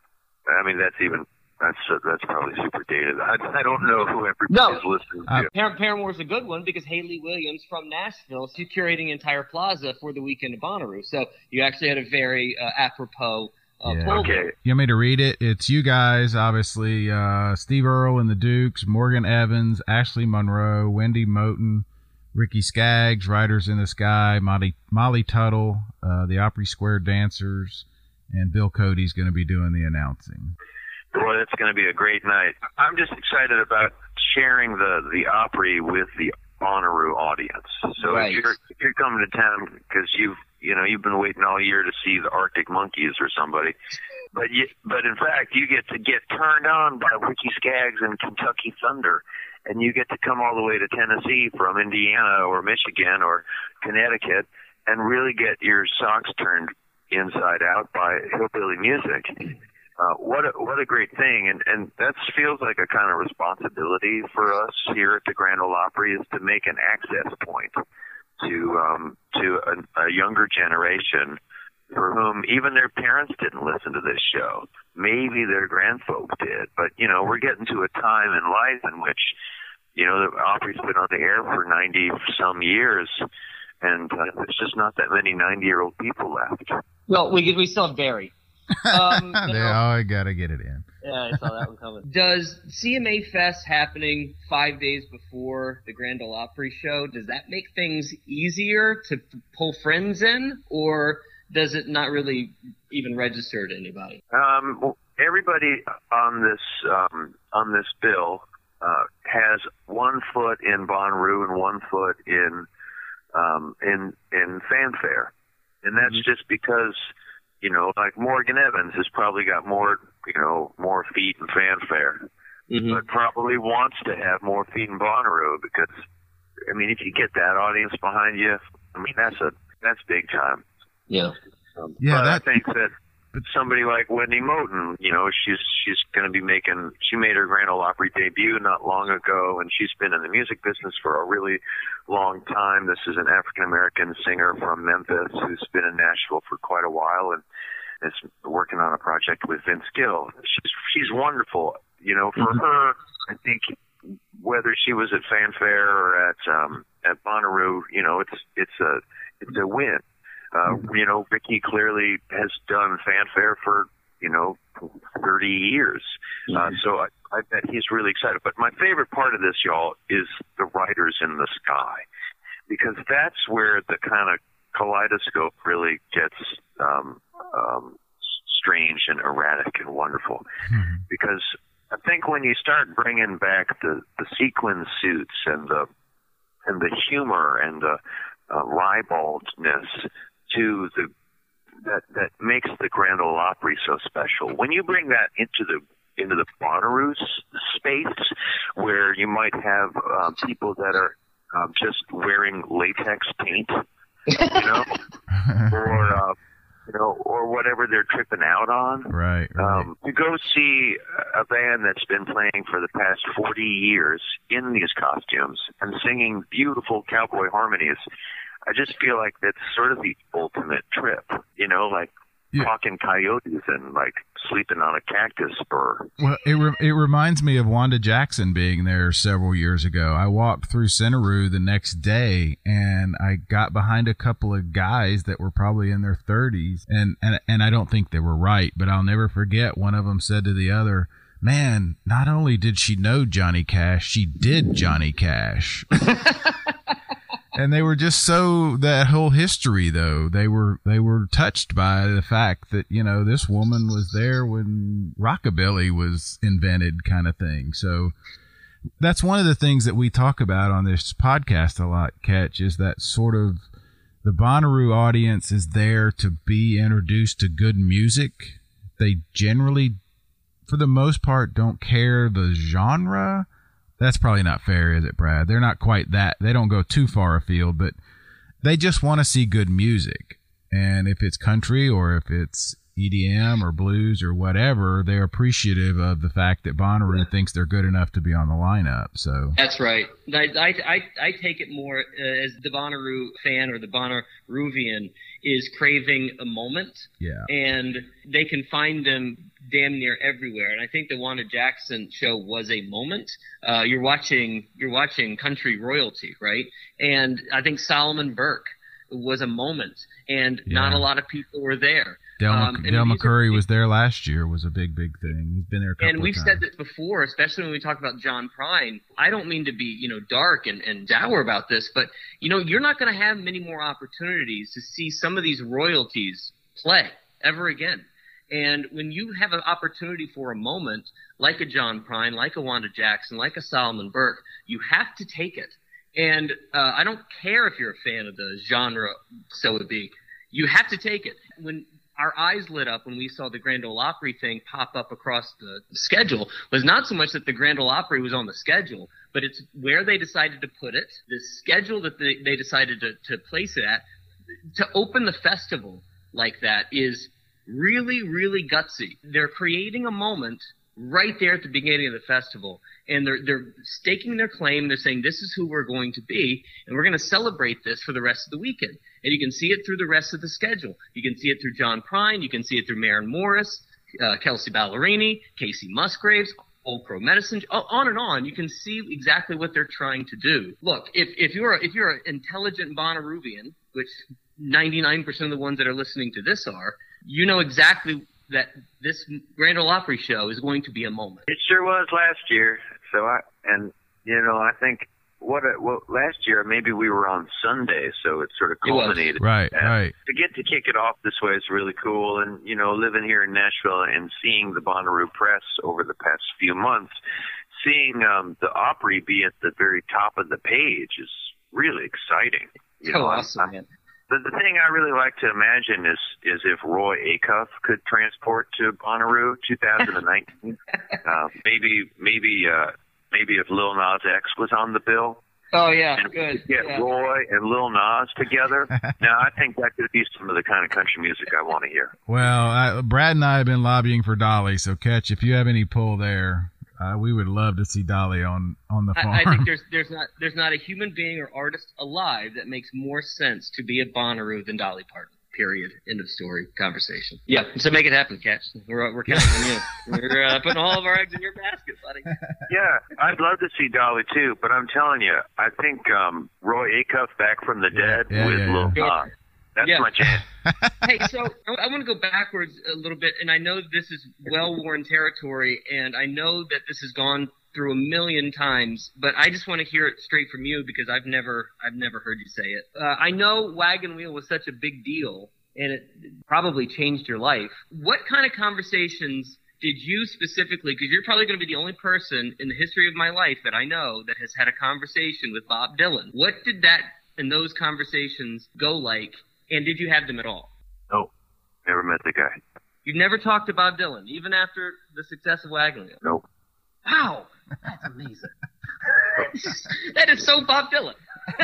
I mean, that's even... That's uh, that's probably super dated. I, I don't know who everybody's listening to. Par- Paramore's a good one because Haley Williams from Nashville is curating entire plaza for the weekend of Bonnaroo. So you actually had a very uh, apropos uh, Yeah. poll. Okay. You want me to read it? It's you guys, obviously, uh, Steve Earle and the Dukes, Morgan Evans, Ashley Monroe, Wendy Moten, Ricky Skaggs, Riders in the Sky, Molly, Molly Tuttle, uh, the Opry Square Dancers, and Bill Cody's going to be doing the announcing. Boy, that's going to be a great night. I'm just excited about sharing the, the Opry with the Bonnaroo audience. So Right. if you're if you're coming to town because you've you know you've been waiting all year to see the Arctic Monkeys or somebody, but you, but in fact you get to get turned on by Ricky Skaggs and Kentucky Thunder, and you get to come all the way to Tennessee from Indiana or Michigan or Connecticut and really get your socks turned inside out by hillbilly music. Uh, what a, what a great thing, and and that feels like a kind of responsibility for us here at the Grand Ole Opry is to make an access point to um, to a, a younger generation for whom even their parents didn't listen to this show. Maybe their grandfolks did, but you know we're getting to a time in life in which you know the Opry's been on the air for ninety some years, and uh, there's just not that many ninety year old people left. Well, we we still have Barry. Um, They all got to get it in. Yeah, I saw that one coming. Does C M A Fest happening five days before the Grand Ole Opry show, does that make things easier to pull friends in, or does it not really even register to anybody? Um, well, everybody on this um, on this bill uh, has one foot in Bonnaroo and one foot in um, in in fanfare, and that's mm-hmm. just because. You know, like Morgan Evans has probably got more, you know, more feet in fanfare, mm-hmm. but probably wants to have more feet in Bonnaroo because, I mean, if you get that audience behind you, I mean, that's a that's big time. Yeah. Um, Yeah, but that- I think that somebody like Wendy Moten, you know, she's she's going to be making. She made her Grand Ole Opry debut not long ago, and she's been in the music business for a really long time. This is an African American singer from Memphis who's been in Nashville for quite a while, and is working on a project with Vince Gill. She's she's wonderful. You know, for mm-hmm. her, I think whether she was at Fanfare or at um, at Bonnaroo, you know, it's it's a it's a win. Uh, you know, Ricky clearly has done fanfare for, you know, thirty years. Mm-hmm. Uh, so I, I bet he's really excited. But my favorite part of this, y'all, is the Riders in the Sky, because that's where the kind of kaleidoscope really gets um, um, strange and erratic and wonderful. Mm-hmm. Because I think when you start bringing back the, the sequin suits and the and the humor and the uh, ribaldness to the that that makes the Grand Ole Opry so special. When you bring that into the into the Bonnaroo space, where you might have um, people that are um, just wearing latex paint, you know, or uh, you know, or whatever they're tripping out on. Right. right. Um, to go see a band that's been playing for the past forty years in these costumes and singing beautiful cowboy harmonies. I just feel like that's sort of the ultimate trip, you know, like yeah. talking coyotes and like sleeping on a cactus spur. Well, it re- it reminds me of Wanda Jackson being there several years ago. I walked through Centeroo the next day and I got behind a couple of guys that were probably in their thirties, and and and I don't think they were right, but I'll never forget one of them said to the other, "Man, not only did she know Johnny Cash, she did Johnny Cash." and they were just so, that whole history though, they were they were touched by the fact that, you know, this woman was there when rockabilly was invented, kind of thing. So that's one of the things that we talk about on this podcast a lot, Ketch, is that sort of the Bonnaroo audience is there to be introduced to good music. They generally, for the most part, don't care the genre. That's probably not fair, is it, Brad? They're not quite that. They don't go too far afield, but they just want to see good music. And if it's country or if it's E D M or blues or whatever, they're appreciative of the fact that Bonnaroo thinks they're good enough to be on the lineup. So that's right. I I I, I take it more uh, as the Bonnaroo fan or the Bonnaroovian is craving a moment. Yeah. And they can find them damn near everywhere. And I think the Wanda Jackson show was a moment. Uh, you're watching you're watching country royalty, right? And I think Solomon Burke was a moment, and Yeah. not a lot of people were there. Del, Um, Mc- and Del these are- McCurry was there last year, was a big, big thing. He's been there a couple And we've of said times. this before, especially when we talk about John Prine. I don't mean to be, you know, dark and, and dour about this, but, you know, you're not going to have many more opportunities to see some of these royalties play ever again. And when you have an opportunity for a moment, like a John Prine, like a Wanda Jackson, like a Solomon Burke, you have to take it. And uh, I don't care if you're a fan of the genre, so it be. You have to take it. When our eyes lit up when we saw the Grand Ole Opry thing pop up across the schedule was not so much that the Grand Ole Opry was on the schedule, but it's where they decided to put it, the schedule that they, they decided to, to place it at. To open the festival like that is really, really gutsy. They're creating a moment right there at the beginning of the festival, and they're they're staking their claim. They're saying this is who we're going to be, and we're going to celebrate this for the rest of the weekend. And you can see it through the rest of the schedule. You can see it through John Prine. You can see it through Maren Morris, uh, Kelsey Ballerini, Casey Musgraves, Old Crow Medicine, on and on. You can see exactly what they're trying to do. Look, if if you're a, if you're an intelligent Bonnaroovian, which ninety-nine percent of the ones that are listening to this are, you know exactly that this Grand Ole Opry show is going to be a moment. It sure was last year. So I and you know I think what a, well last year maybe we were on Sunday, so it sort of It was. culminated. Right, And right. To get to kick it off this way is really cool, and you know living here in Nashville and seeing the Bonnaroo press over the past few months, seeing um, the Opry be at the very top of the page is really exciting. You So know, I'm- awesome, I'm- man. The, the thing I really like to imagine is is if Roy Acuff could transport to Bonnaroo two thousand nineteen. uh, maybe maybe uh, maybe if Lil Nas X was on the bill. Oh yeah, And we good. could get Yeah. Roy and Lil Nas together. Now I think that could be some of the kind of country music I want to hear. Well, I, Brad and I have been lobbying for Dolly, so Ketch, if you have any pull there, uh, we would love to see Dolly on, on the farm. I, I think there's there's not there's not a human being or artist alive that makes more sense to be at Bonnaroo than Dolly Parton. Period. End of story. Conversation. Yeah. So make it happen, Catch. We're we're counting on you. We're uh, putting all of our eggs in your basket, buddy. Yeah, I'd love to see Dolly too, but I'm telling you, I think um, Roy Acuff back from the dead yeah, with yeah, Lil yeah. Nas. That's Yeah. my chance. Hey, so I want to go backwards a little bit, and I know this is well-worn territory, and I know that this has gone through a million times, but I just want to hear it straight from you because I've never, I've never heard you say it. Uh, I know Wagon Wheel was such a big deal, and it probably changed your life. What kind of conversations did you specifically, because you're probably going to be the only person in the history of my life that I know that has had a conversation with Bob Dylan. What did that and those conversations go like? And did you have them at all? No, never met the guy. You've never talked to Bob Dylan, even after the success of Wagon Wheel? Nope. Wow, that's amazing. That is so Bob Dylan.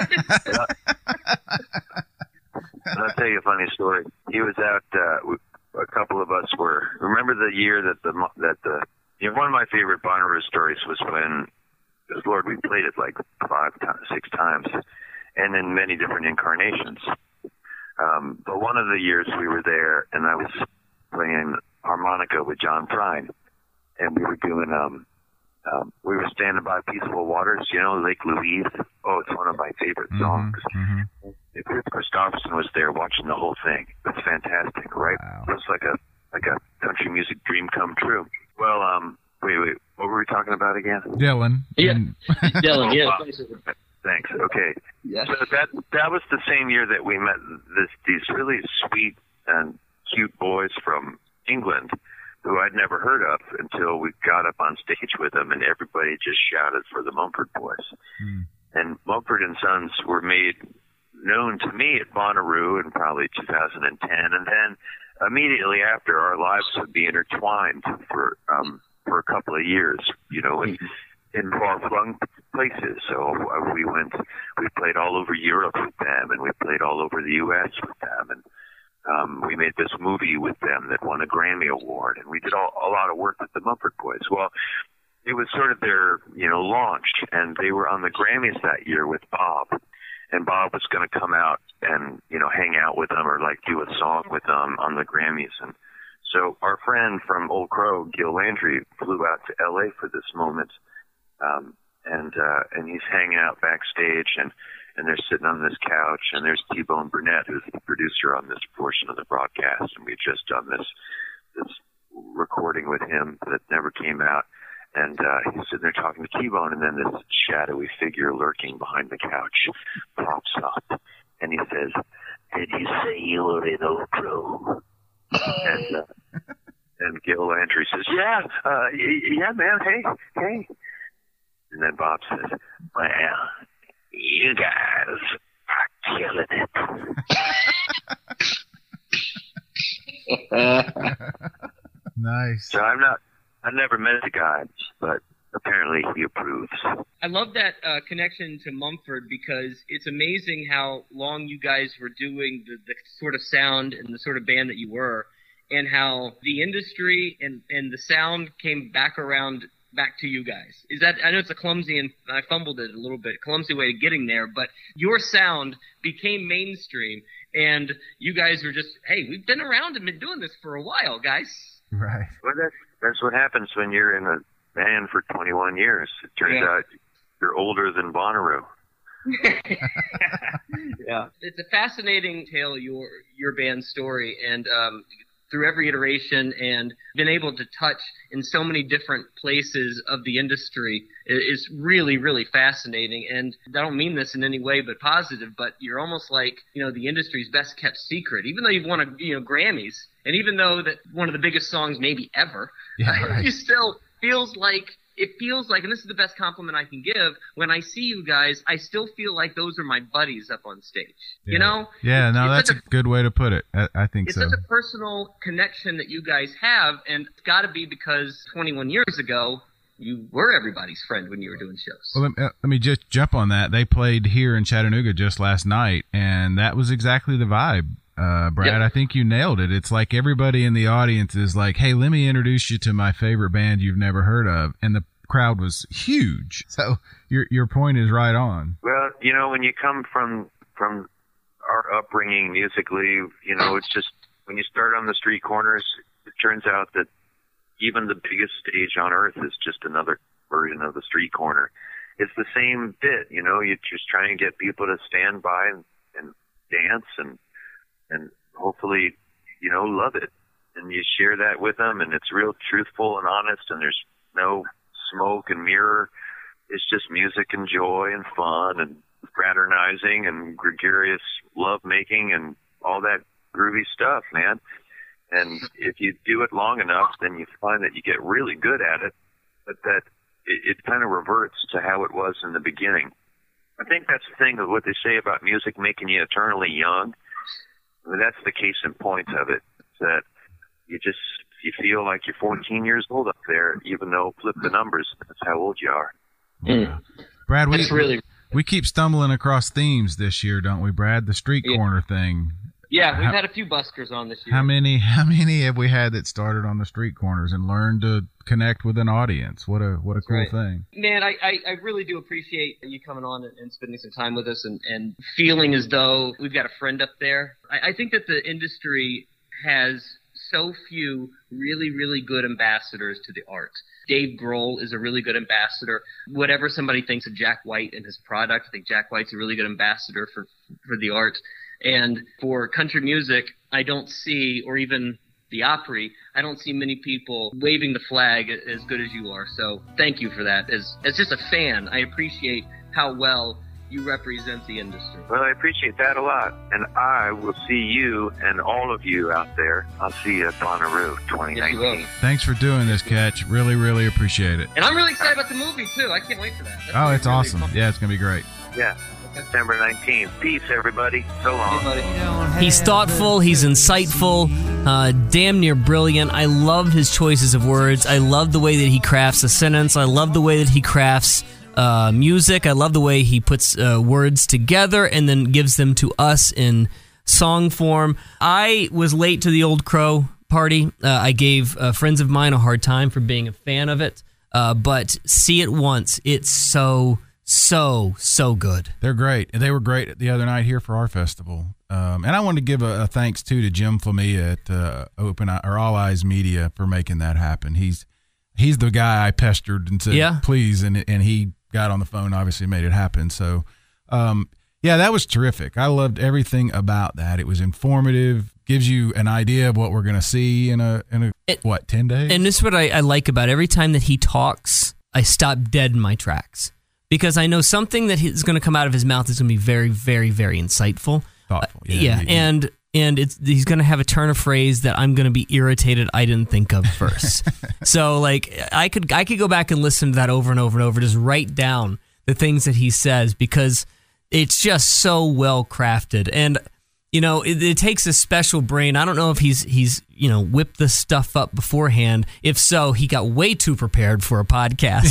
I'll tell you a funny story. He was out. Uh, we, a couple of us were. Remember the year that the that the. You know, one of my favorite Bonnaroo stories was when, because Lord, we played it like five times, six times, and in many different incarnations. Um, but one of the years we were there, and I was playing harmonica with John Prine, and we were doing. Um, um, we were standing by Peaceful Waters, you know, Lake Louise. Oh, it's one of my favorite songs. Mm-hmm. Chris Christopherson was there watching the whole thing. It was fantastic, right? Wow. It was like a like a country music dream come true. Well, um, wait, wait, what were we talking about again? Dylan. Yeah. And- Dylan, Oh, yeah. wow. Thanks. Okay. Yes. So that that was the same year that we met this these really sweet and cute boys from England, who I'd never heard of until we got up on stage with them, and everybody just shouted for the Mumford Boys. Mm. And Mumford and Sons were made known to me at Bonnaroo in probably two thousand ten, and then immediately after, our lives would be intertwined for um, for a couple of years, you know, in, in far-flung places. So uh, we went, we played all over Europe with them, and we played all over the U S with them, and um, we made this movie with them that won a Grammy Award, and we did all, a lot of work with the Mumford Boys. Well, it was sort of their, you know, launch, and they were on the Grammys that year with Bob, and Bob was going to come out and, you know, hang out with them or, like, do a song with them on the Grammys. And so our friend from Old Crow, Gil Landry, flew out to L A for this moment, um, and uh, and he's hanging out backstage, and, and they're sitting on this couch, and there's T-Bone Burnett, who's the producer on this portion of the broadcast, and we'd just done this this recording with him that never came out. And uh, he's sitting there talking to T-Bone, and then this shadowy figure lurking behind the couch pops up, and he says, "Did you say you were in Old Crow?" and uh, and Gil Landry says, "Yeah, uh, y- yeah, man. Hey, hey." And then Bob says, "Well, you guys are killing it." Nice. So I'm not. I never met the guy, but apparently he approves. I love that uh, connection to Mumford, because it's amazing how long you guys were doing the, the sort of sound and the sort of band that you were, and how the industry and, and the sound came back around back to you guys. Is that, I know it's a clumsy, and I fumbled it a little bit, clumsy way of getting there, but your sound became mainstream, and you guys were just, hey, we've been around and been doing this for a while, guys. Right. Well, that's, that's what happens when you're in a band for twenty-one years. It turns Yeah. out you're older than Bonnaroo. Yeah. It's a fascinating tale, your your band's story, and um, through every iteration, and been able to touch in so many different places of the industry is really, really fascinating. And I don't mean this in any way but positive, but you're almost like, you know, the industry's best kept secret, even though you've won, a, you know, Grammys, and even though that one of the biggest songs maybe ever, Yeah, right. you still feels like it feels like, and this is the best compliment I can give, when I see you guys, I still feel like those are my buddies up on stage. Yeah. You know? Yeah, no, It's that's a, such good way to put it. I, I think It's so. such a personal connection that you guys have, and it's got to be because twenty-one years ago, you were everybody's friend when you were doing shows. Well, let me, uh, let me just jump on that. They played here in Chattanooga just last night, and that was exactly the vibe. Uh, Brad, Yep. I think you nailed it. It's like everybody in the audience is like, hey, let me introduce you to my favorite band you've never heard of. And the crowd was huge. So your your point is right on. Well, you know, when you come from from our upbringing musically, you know, it's just when you start on the street corners, it turns out that even the biggest stage on earth is just another version of the street corner. It's the same bit, you know, you're just trying to get people to stand by and, and dance and and hopefully, you know, love it. And you share that with them, and it's real truthful and honest, and there's no smoke and mirror. It's just music and joy and fun and fraternizing and gregarious love making and all that groovy stuff, man. And if you do it long enough, then you find that you get really good at it, but that it, it kind of reverts to how it was in the beginning. I think that's the thing of what they say about music making you eternally young. I mean, that's the case in point of it, that you just you feel like you're fourteen years old up there, even though flip the numbers, that's how old you are. Mm. Brad, we, That's really- we keep stumbling across themes this year, don't we, Brad? The street Yeah. corner thing. Yeah, we've How- had a few buskers on this year. How many how many have we had that started on the street corners and learned to connect with an audience? What a what a cool right. thing. Man, I, I, I really do appreciate you coming on and, and spending some time with us and, and feeling as though we've got a friend up there. I, I think that the industry has so few really, really good ambassadors to the art. Dave Grohl is a really good ambassador. Whatever somebody thinks of Jack White and his product, I think Jack White's a really good ambassador for, for the art. And for country music, I don't see, or even the Opry, I don't see many people waving the flag as good as you are. So thank you for that. As as just a fan, I appreciate how well you represent the industry. Well, I appreciate that a lot. And I will see you and all of you out there. I'll see you at Bonnaroo twenty nineteen. Yes, you will. Thanks for doing this, Catch. Really, really appreciate it. And I'm really excited about the movie, too. I can't wait for that. That's Oh, really, it's really awesome. fun. Yeah, it's going to be great. Yeah, September nineteenth. Peace, everybody. So long. Hey, buddy. He's thoughtful. He's insightful. Uh, damn near brilliant. I love his choices of words. I love the way that he crafts a sentence. I love the way that he crafts uh, music. I love the way he puts uh, words together and then gives them to us in song form. I was late to the Old Crow party. Uh, I gave uh, friends of mine a hard time for being a fan of it. Uh, but see it once. It's so, so, so good. They're great. They were great the other night here for our festival. Um, and I want to give a, a thanks, too, to Jim Flamia at uh, Open or All Eyes Media for making that happen. He's he's the guy I pestered and said, Yeah. please, and and he got on the phone, obviously made it happen. So, um, yeah, that was terrific. I loved everything about that. It was informative, gives you an idea of what we're going to see in a, in a It- what, ten days? And this is what I, I like about it. Every time that he talks, I stop dead in my tracks because I know something that is going to come out of his mouth is going to be very, very, very insightful. Thoughtful. Uh, yeah, he- and and it's he's going to have a turn of phrase that I'm going to be irritated I didn't think of first. So like I could I could go back and listen to that over and over and over, just write down the things that he says because it's just so well crafted. And you know, it, it takes a special brain. I don't know if he's he's you know whipped this stuff up beforehand. If so, he got way too prepared for a podcast.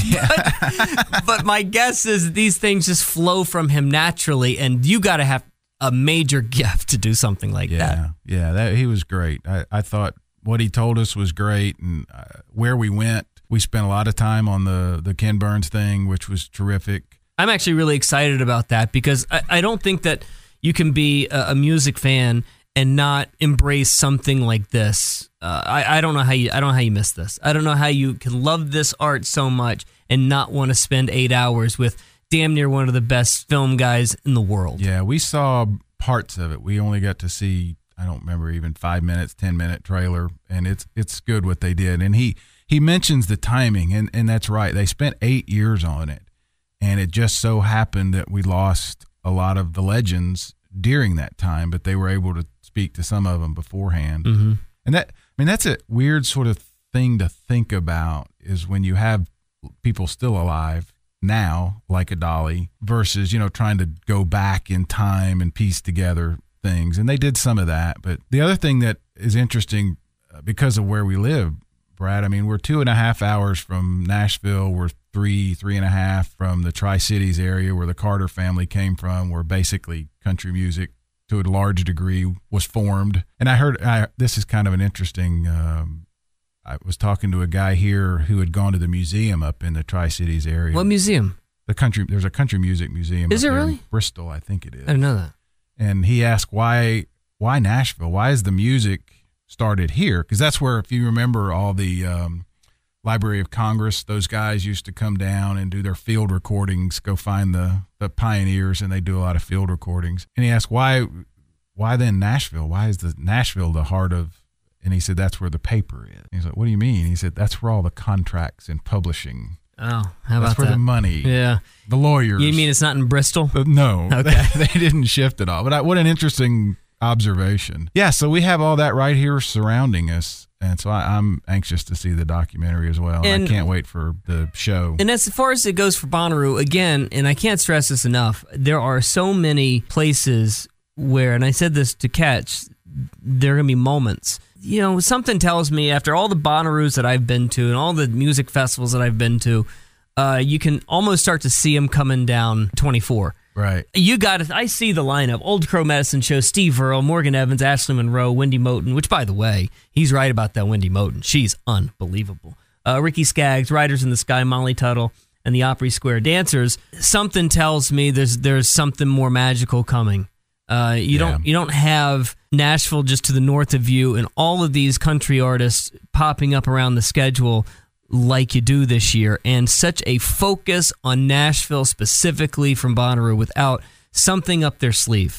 But, but my guess is these things just flow from him naturally, and you got to have a major gift to do something like yeah, that. Yeah, that he was great. I, I thought what he told us was great, and uh, where we went, we spent a lot of time on the the Ken Burns thing, which was terrific. I'm actually really excited about that because I, I don't think that you can be a, a music fan and not embrace something like this. Uh, I, I don't know how you I don't know how you miss this. I don't know how you can love this art so much and not want to spend eight hours with damn near one of the best film guys in the world. Yeah, we saw parts of it. We only got to see, I don't remember, even five minutes, ten minute trailer, and it's it's good what they did. And he he mentions the timing, and and that's right. They spent eight years on it, and it just so happened that we lost a lot of the legends during that time, but they were able to speak to some of them beforehand. Mm-hmm. And that, I mean, that's a weird sort of thing to think about, is when you have people still alive now, like a Dolly, versus, you know, trying to go back in time and piece together things. And they did some of that. But the other thing that is interesting, uh, because of where we live, Brad, I mean, we're two and a half hours from Nashville. We're three, three and a half from the Tri-Cities area where the Carter family came from, where basically country music to a large degree was formed. And I heard, I, this is kind of an interesting, um, I was talking to a guy here who had gone to the museum up in the Tri-Cities area. What museum? The country, there's a country music museum. Is up it there in really? Bristol, I think it is. I didn't know that. And he asked, why, why Nashville? Why is the music started here? Because that's where, if you remember, all the um, Library of Congress, those guys used to come down and do their field recordings, go find the, the pioneers, and they do a lot of field recordings. And he asked, why, why then Nashville? Why is the Nashville the heart of? And he said, that's where the paper is. He's like, what do you mean? He said, that's where all the contracts and publishing. Oh, how about That's where that? the money. Yeah. The lawyers. You mean it's not in Bristol? Uh, no. Okay. They, they didn't shift at all. But I, what an interesting observation. Yeah, so we have all that right here surrounding us. And so I, I'm anxious to see the documentary as well. And And- I can't wait for the show. And as far as it goes for Bonnaroo, again, and I can't stress this enough, there are so many places where, and I said this to Catch, there are going to be moments. You know, something tells me after all the Bonnaroos that I've been to and all the music festivals that I've been to, uh, you can almost start to see them coming down twenty-four. Right. You got it. I see the lineup. Old Crow Medicine Show, Steve Earle, Morgan Evans, Ashley Monroe, Wendy Moten, which, by the way, he's right about that Wendy Moten. She's unbelievable. Uh, Ricky Skaggs, Riders in the Sky, Molly Tuttle, and the Opry Square Dancers. Something tells me there's there's something more magical coming. Uh, you Yeah. don't you don't have Nashville just to the north of you and all of these country artists popping up around the schedule like you do this year, and such a focus on Nashville specifically from Bonnaroo without something up their sleeve.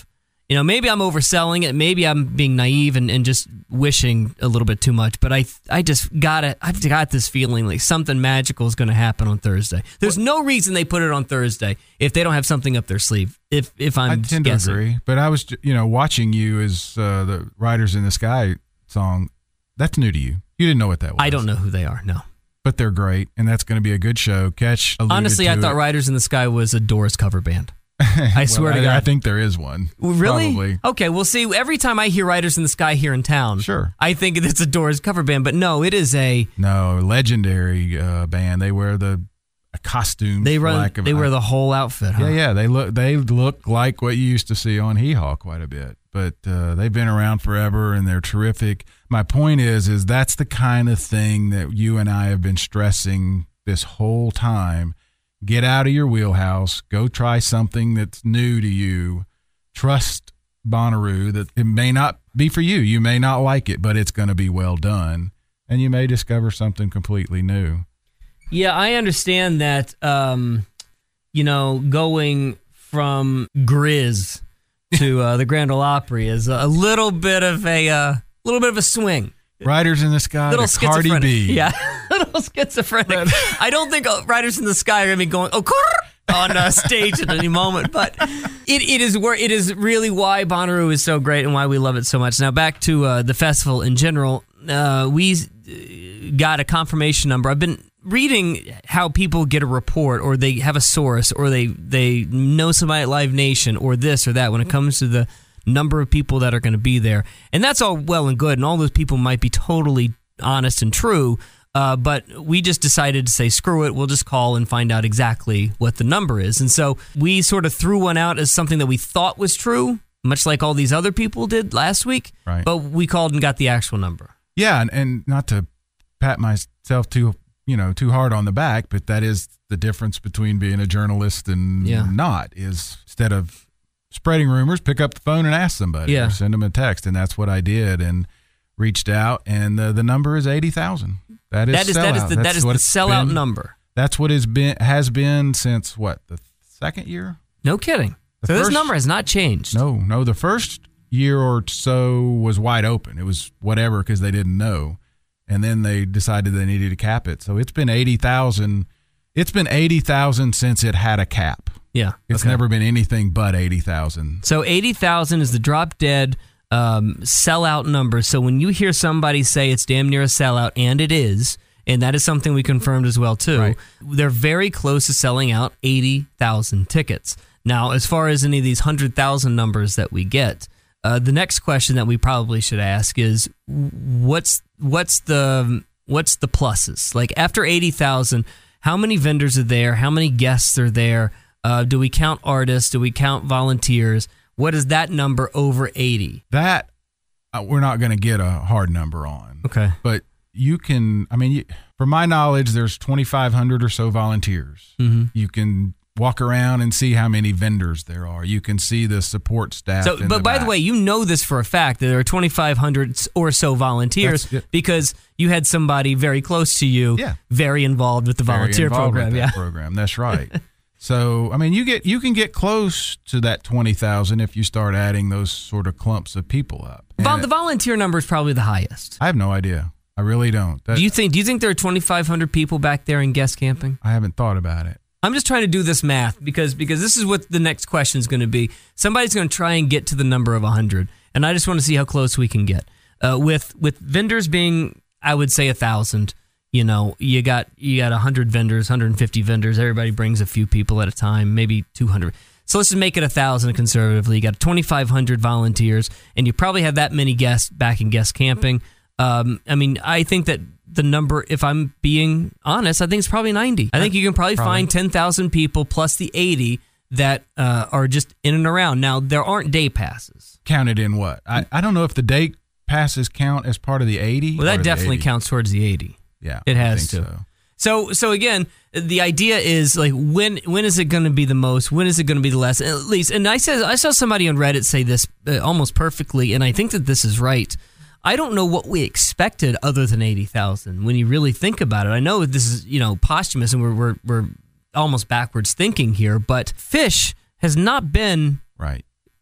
You know, maybe I'm overselling it. Maybe I'm being naive and, and just wishing a little bit too much. But I I just got it. I've got this feeling like something magical is going to happen on Thursday. There's no reason they put it on Thursday if they don't have something up their sleeve. If if I'm I tend guessing. to agree, but I was you know watching you as uh, the Riders in the Sky song. That's new to you. You didn't know what that was. I don't know who they are. No. But they're great, and that's going to be a good show. Catch. Honestly, I thought it. Riders in the Sky was a Doors cover band. I swear well, to I, God. I think there is one. Really? Probably. Okay, well, see, every time I hear Riders in the Sky here in town, sure, I think it's a Doors cover band, but no, it is a... No, legendary uh, band. They wear the costumes. They run. Like they a, wear the whole outfit, huh? Yeah, yeah. They look They look like what you used to see on Hee Haw quite a bit, but uh, they've been around forever, and they're terrific. My point is, is that's the kind of thing that you and I have been stressing this whole time. Get out of your wheelhouse. Go try something that's new to you. Trust Bonnaroo that it may not be for you. You may not like it, but it's going to be well done. And you may discover something completely new. Yeah, I understand that, um, you know, going from Grizz to uh, the Grand Ole Opry is a little bit of a uh, little bit of a swing. Riders in the Sky, little to Cardi B. Yeah, little schizophrenic. I don't think Riders in the Sky are going to be going oh on uh, stage at any moment, but it, it is where it is really why Bonnaroo is so great and why we love it so much. Now back to uh, the festival in general. Uh, we got a confirmation number. I've been reading how people get a report, or they have a source, or they they know somebody at Live Nation, or this or that when it comes to the number of people that are going to be there. And that's all well and good, and all those people might be totally honest and true, uh, but we just decided to say, screw it, we'll just call and find out exactly what the number is. And so we sort of threw one out as something that we thought was true, much like all these other people did last week, right. But we called and got the actual number. Yeah, and, and not to pat myself too, you know, too hard on the back, but that is the difference between being a journalist and yeah. not, is instead of spreading rumors, pick up the phone and ask somebody, yeah. or send them a text, and that's what I did, and reached out, and the, the number is eighty thousand. That is that is sellout. that is the, that's that is the sellout been, number. That's what has been has been since what, the second year? No kidding. The so first, this number has not changed. No, no. The first year or so was wide open. It was whatever because they didn't know, and then they decided they needed to cap it. So it's been eighty thousand. It's been eighty thousand since it had a cap. Yeah. It's okay. never been anything but eighty thousand. So eighty thousand is the drop dead um, sellout number. So when you hear somebody say it's damn near a sellout, and it is, and that is something we confirmed as well too, right. They're very close to selling out eighty thousand tickets. Now, as far as any of these one hundred thousand numbers that we get, uh, the next question that we probably should ask is what's what's the what's the pluses? Like after eighty thousand, how many vendors are there? How many guests are there? Uh, do we count artists? Do we count volunteers? What is that number over eighty? That uh, we're not going to get a hard number on. Okay. But you can, I mean, you, from my knowledge, there's twenty-five hundred or so volunteers. Mm-hmm. You can walk around and see how many vendors there are. You can see the support staff. So, in but the by back. the way, you know this for a fact that there are twenty-five hundred or so volunteers That's, yeah. because you had somebody very close to you, yeah. very involved with the Very volunteer involved program. with that Yeah, program. That's right. So, I mean, you get you can get close to that twenty thousand if you start adding those sort of clumps of people up. Vol- the volunteer number is probably the highest. I have no idea. I really don't. That, do you think? Do you think there are twenty-five hundred people back there in guest camping? I haven't thought about it. I'm just trying to do this math because because this is what the next question is going to be. Somebody's going to try and get to the number of one hundred, and I just want to see how close we can get. Uh, with with vendors being, I would say, one thousand. You know, you got you got one hundred vendors, one hundred fifty vendors. Everybody brings a few people at a time, maybe two hundred. So let's just make it one thousand conservatively. You got twenty-five hundred volunteers, and you probably have that many guests back in guest camping. Um, I mean, I think that the number, if I'm being honest, I think it's probably ninety. I think you can probably, probably. find ten thousand people plus the eighty that uh, are just in and around. Now, there aren't day passes. Counted in what? I, I don't know if the day passes count as part of the eighty. Well, that definitely counts towards the eighty. Yeah, it has to. So. so, so again, the idea is like when when is it going to be the most? When is it going to be the less? At least, and I said I saw somebody on Reddit say this uh, almost perfectly, and I think that this is right. I don't know what we expected other than eighty thousand when you really think about it. I know this is, you know, posthumous and we're we're we're almost backwards thinking here, but Phish has not been right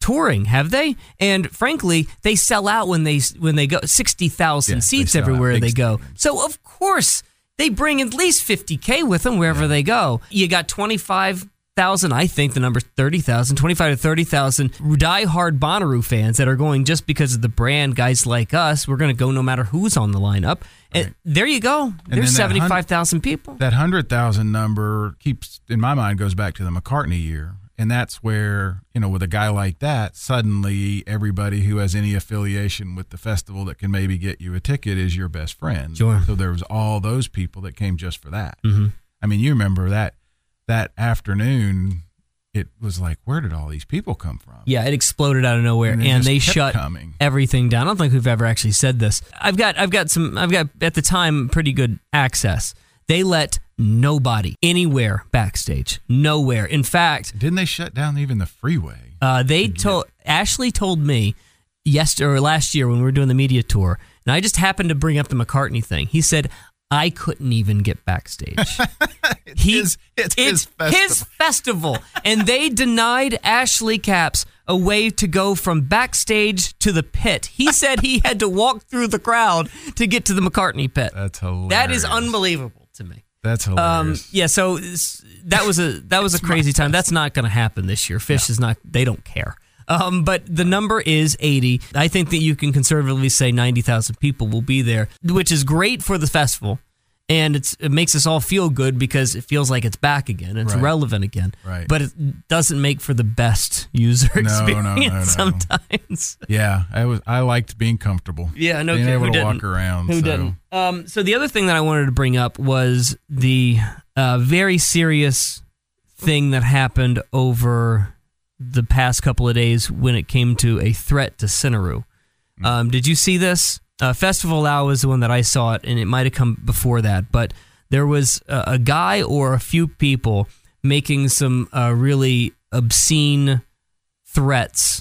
touring, have they? And frankly, they sell out when they when they go. sixty thousand Yeah, seats they sell out everywhere big they go. stadiums. So of course they bring at least fifty K with them wherever Yeah. they go. You got twenty-five thousand, I think the number's thirty thousand, twenty-five to thirty thousand diehard Bonnaroo fans that are going just because of the brand. Guys like us, we're going to go no matter who's on the lineup. And there you go. then There's that seventy-five thousand people. That one hundred thousand number keeps, in my mind, goes back to the McCartney year. And that's where, you know, with a guy like that, suddenly everybody who has any affiliation with the festival that can maybe get you a ticket is your best friend. Sure. So there was all those people that came just for that. Mm-hmm. I mean, you remember that that afternoon, it was like, where did all these people come from? Yeah, it exploded out of nowhere, And and, it just they kept shut coming. everything down. I don't think we've ever actually said this. I've got, I've got some, I've got at the time pretty good access. They let nobody anywhere backstage, nowhere. In fact, Didn't they shut down even the freeway? uh, they told Ashley told me yesterday or last year when we were doing the media tour, and I just happened to bring up the McCartney thing. He said I couldn't even get backstage. it's He- his, it's, It's his festival. his festival, and they denied Ashley Caps a way to go from backstage to the pit. He said he had to walk through the crowd to get to the McCartney pit. That's hilarious. That is unbelievable to me. That's Um, hilarious. yeah, so it's- that was a that was a crazy time. That's not going to happen this year. Fish is not. They don't care. Um, but the number is eighty. I think that you can conservatively say ninety thousand people will be there, which is great for the festival. And it's, it makes us all feel good because it feels like it's back again. It's Right. relevant again. Right. But it doesn't make for the best user No, no, experience no, no. sometimes. Yeah, I was. I liked being comfortable. Yeah, no being kidding. able Who to didn't? walk around. Who so. didn't? Um, so the other thing that I wanted to bring up was the uh, very serious thing that happened over the past couple of days when it came to a threat to Cinnaru. Um, did you see this? Uh, Festival Lao was the one that I saw it, and it might have come before that, but there was a, a guy or a few people making some uh, really obscene threats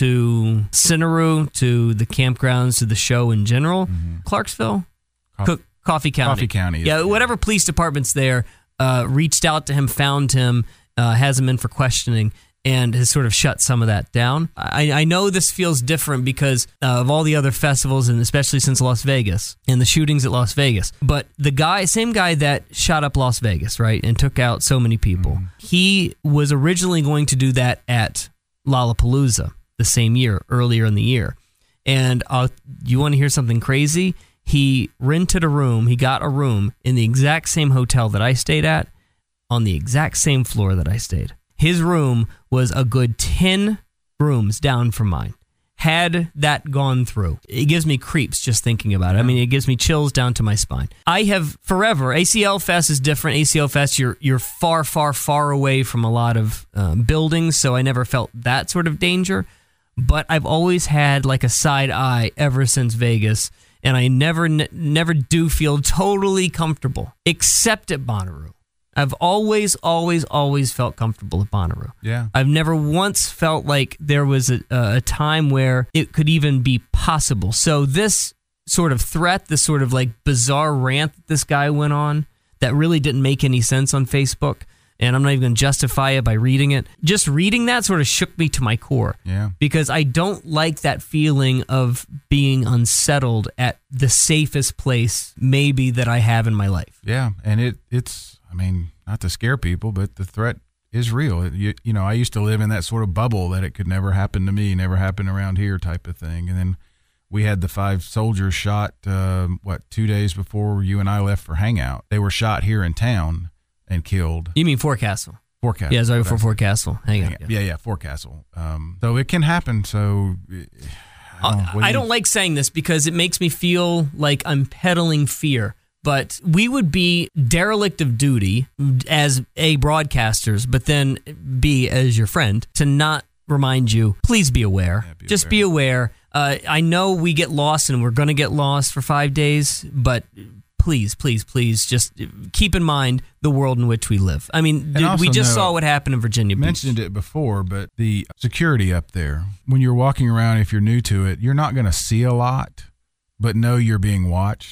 to Cinnaru, to the campgrounds, to the show in general. Clarksville? Co- Co- Coffee County. Coffee County. is- Yeah, whatever police department's there uh, reached out to him, found him, uh, has him in for questioning, and has sort of shut some of that down. I, I know this feels different because uh, of all the other festivals, and especially since Las Vegas and the shootings at Las Vegas. But the guy, same guy that shot up Las Vegas, right, and took out so many people, Mm-hmm. he was originally going to do that at Lollapalooza the same year, earlier in the year. And uh, you want to hear something crazy? He rented a room. He got a room in the exact same hotel that I stayed at, on the exact same floor that I stayed. His room was a good ten rooms down from mine. Had that gone through, it gives me creeps just thinking about it. I mean, it gives me chills down to my spine. I have forever, A C L Fest is different. A C L Fest, you're you're far, far, far away from a lot of um, buildings, so I never felt that sort of danger. But I've always had like a side eye ever since Vegas, and I never, n- never do feel totally comfortable, except at Bonnaroo. I've always, always, always felt comfortable at Bonnaroo. Yeah. I've never once felt like there was a, a time where it could even be possible. So this sort of threat, this sort of like bizarre rant that this guy went on that really didn't make any sense on Facebook, and I'm not even going to justify it by reading it. Just reading that sort of shook me to my core. Yeah. Because I don't like that feeling of being unsettled at the safest place maybe that I have in my life. Yeah, and it it's I mean, not to scare people, but the threat is real. It, you, you know, I used to live in that sort of bubble that it could never happen to me, never happen around here type of thing. And then we had the five soldiers shot, uh, what, two days before you and I left for Hangout. They were shot here in town and killed. You mean Forecastle? Forecastle. Yeah, sorry for Forecastle. Hang on. Yeah, yeah, Forecastle. Um, so it can happen. So I don't, Uh, I don't like saying this because it makes me feel like I'm peddling fear. But we would be derelict of duty as A, broadcasters, but then B, as your friend, to not remind you, please be aware. Yeah, be Just aware. be aware. Uh, I know we get lost and we're going to get lost for five days, but please, please, please just keep in mind the world in which we live. I mean, And we also just know- saw what happened in Virginia Beach. mentioned it before, but the security up there, when you're walking around, if you're new to it, you're not going to see a lot, but know you're being watched. I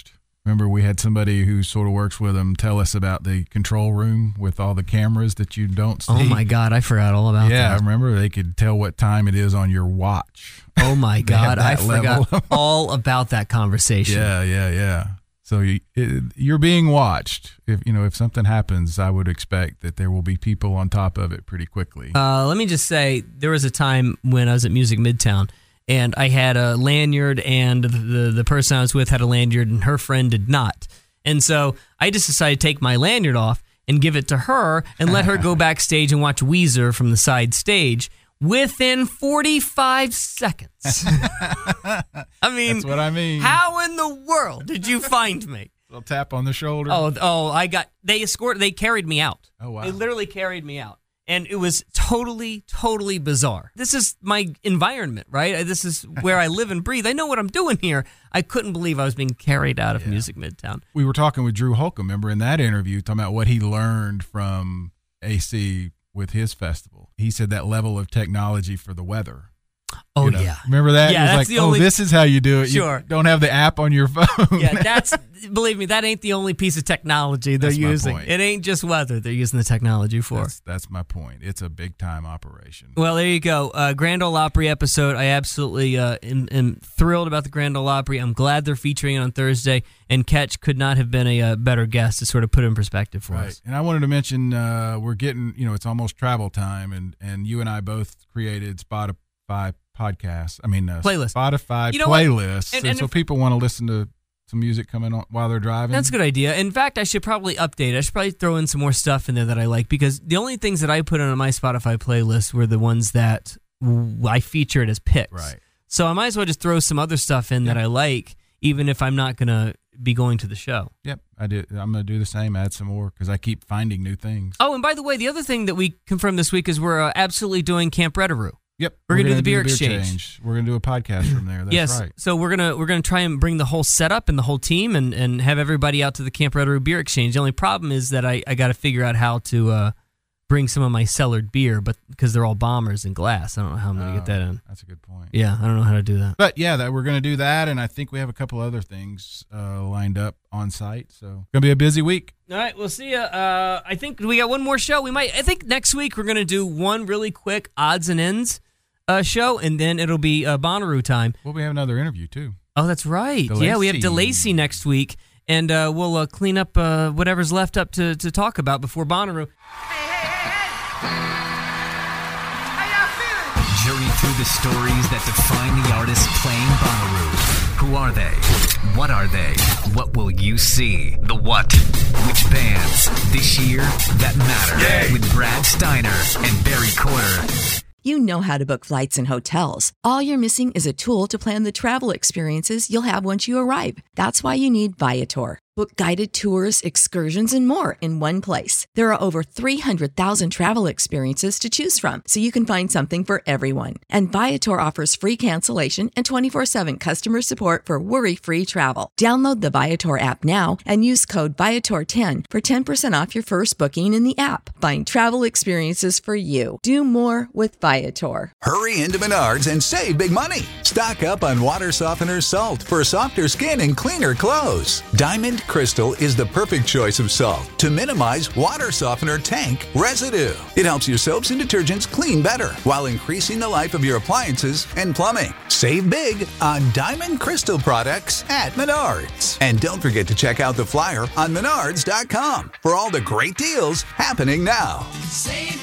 Remember, we had somebody who sort of works with them tell us about the control room with all the cameras that you don't see. Oh, my God. I forgot all about yeah, that. Yeah, remember, they could tell what time it is on your watch. Oh, my God. I level. forgot all about that conversation. Yeah, yeah, yeah. So you, it, you're being watched. If you know if something happens, I would expect that there will be people on top of it pretty quickly. Uh, let me just say, there was a time when I was at Music Midtown, and I had a lanyard, and the, the the person I was with had a lanyard, and her friend did not. And so I just decided to take my lanyard off and give it to her and let her go backstage and watch Weezer from the side stage within forty-five seconds. I mean, that's what I mean. How in the world did you find me? A little tap on the shoulder. Oh, oh, I got, they escorted, they carried me out. Oh, wow. They literally carried me out. And it was totally, totally bizarre. This is my environment, right? This is where I live and breathe. I know what I'm doing here. I couldn't believe I was being carried out of yeah. Music Midtown. We were talking with Drew Holcomb, remember, in that interview, talking about what he learned from A C with his festival. He said that level of technology for the weather. Oh, you know, yeah. Remember that? Yeah, it was that's like, the oh, only, this is how you do it. Sure. You don't have the app on your phone. Yeah, that's, believe me, that ain't the only piece of technology they're that's my using. point. It ain't just weather they're using the technology for. That's, that's my point. It's a big-time operation. Well, there you go. Uh, Grand Ole Opry episode. I absolutely uh, am, am thrilled about the Grand Ole Opry. I'm glad they're featuring it on Thursday, and Ketch could not have been a, uh, better guest to sort of put it in perspective for right. us. And I wanted to mention uh, we're getting, you know, it's almost travel time, and, and you and I both created Spotify podcasts. I mean, uh, playlist. Spotify you know playlists. And, and, and so if, people want to listen to some music coming on while they're driving. That's a good idea. In fact, I should probably update. I should probably throw in some more stuff in there that I like, because the only things that I put on my Spotify playlist were the ones that I featured as picks. Right. So I might as well just throw some other stuff in yeah. that I like, even if I'm not going to be going to the show. Yep, I do. I'm going to do the same, add some more, because I keep finding new things. Oh, and by the way, the other thing that we confirmed this week is we're uh, absolutely doing Camp Redaroo. Yep, we're, we're gonna, gonna do the beer do exchange. exchange. We're gonna do a podcast from there. That's yes, right. So we're gonna we're gonna try and bring the whole setup and the whole team and, and have everybody out to the Camp Redaroo beer exchange. The only problem is that I, I got to figure out how to uh, bring some of my cellared beer, but because they're all bombers in glass, I don't know how I'm gonna oh, get that in. That's a good point. Yeah, I don't know how to do that. But yeah, that we're gonna do that, and I think we have a couple other things uh, lined up on site. So gonna be a busy week. All right, we'll see ya. Uh, I think we got one more show. We might. I think next week we're gonna do one really quick odds and ends. Uh, show, and then it'll be uh, Bonnaroo time. Well, we have another interview, too. Oh, that's right. DeLacy. Yeah, we have DeLacy next week, and uh, we'll uh, clean up uh, whatever's left up to, to talk about before Bonnaroo. Hey, hey, hey, hey! How y'all feeling? Journey through the stories that define the artists playing Bonnaroo. Who are they? What are they? What will you see? The what? Which bands? This year that matter. Yay. With Brad Steiner and Barry Corder. You know how to book flights and hotels. All you're missing is a tool to plan the travel experiences you'll have once you arrive. That's why you need Viator. Book guided tours, excursions, and more in one place. There are over three hundred thousand travel experiences to choose from, so you can find something for everyone. And Viator offers free cancellation and twenty-four seven customer support for worry-free travel. Download the Viator app now and use code Viator ten for ten percent off your first booking in the app. Find travel experiences for you. Do more with Viator. Hurry into Menards and save big money. Stock up on water softener salt for softer skin and cleaner clothes. Diamond Crystal is the perfect choice of salt to minimize water softener tank residue. It helps your soaps and detergents clean better while increasing the life of your appliances and plumbing. Save big on Diamond Crystal products at Menards. And don't forget to check out the flyer on menards dot com for all the great deals happening now. Save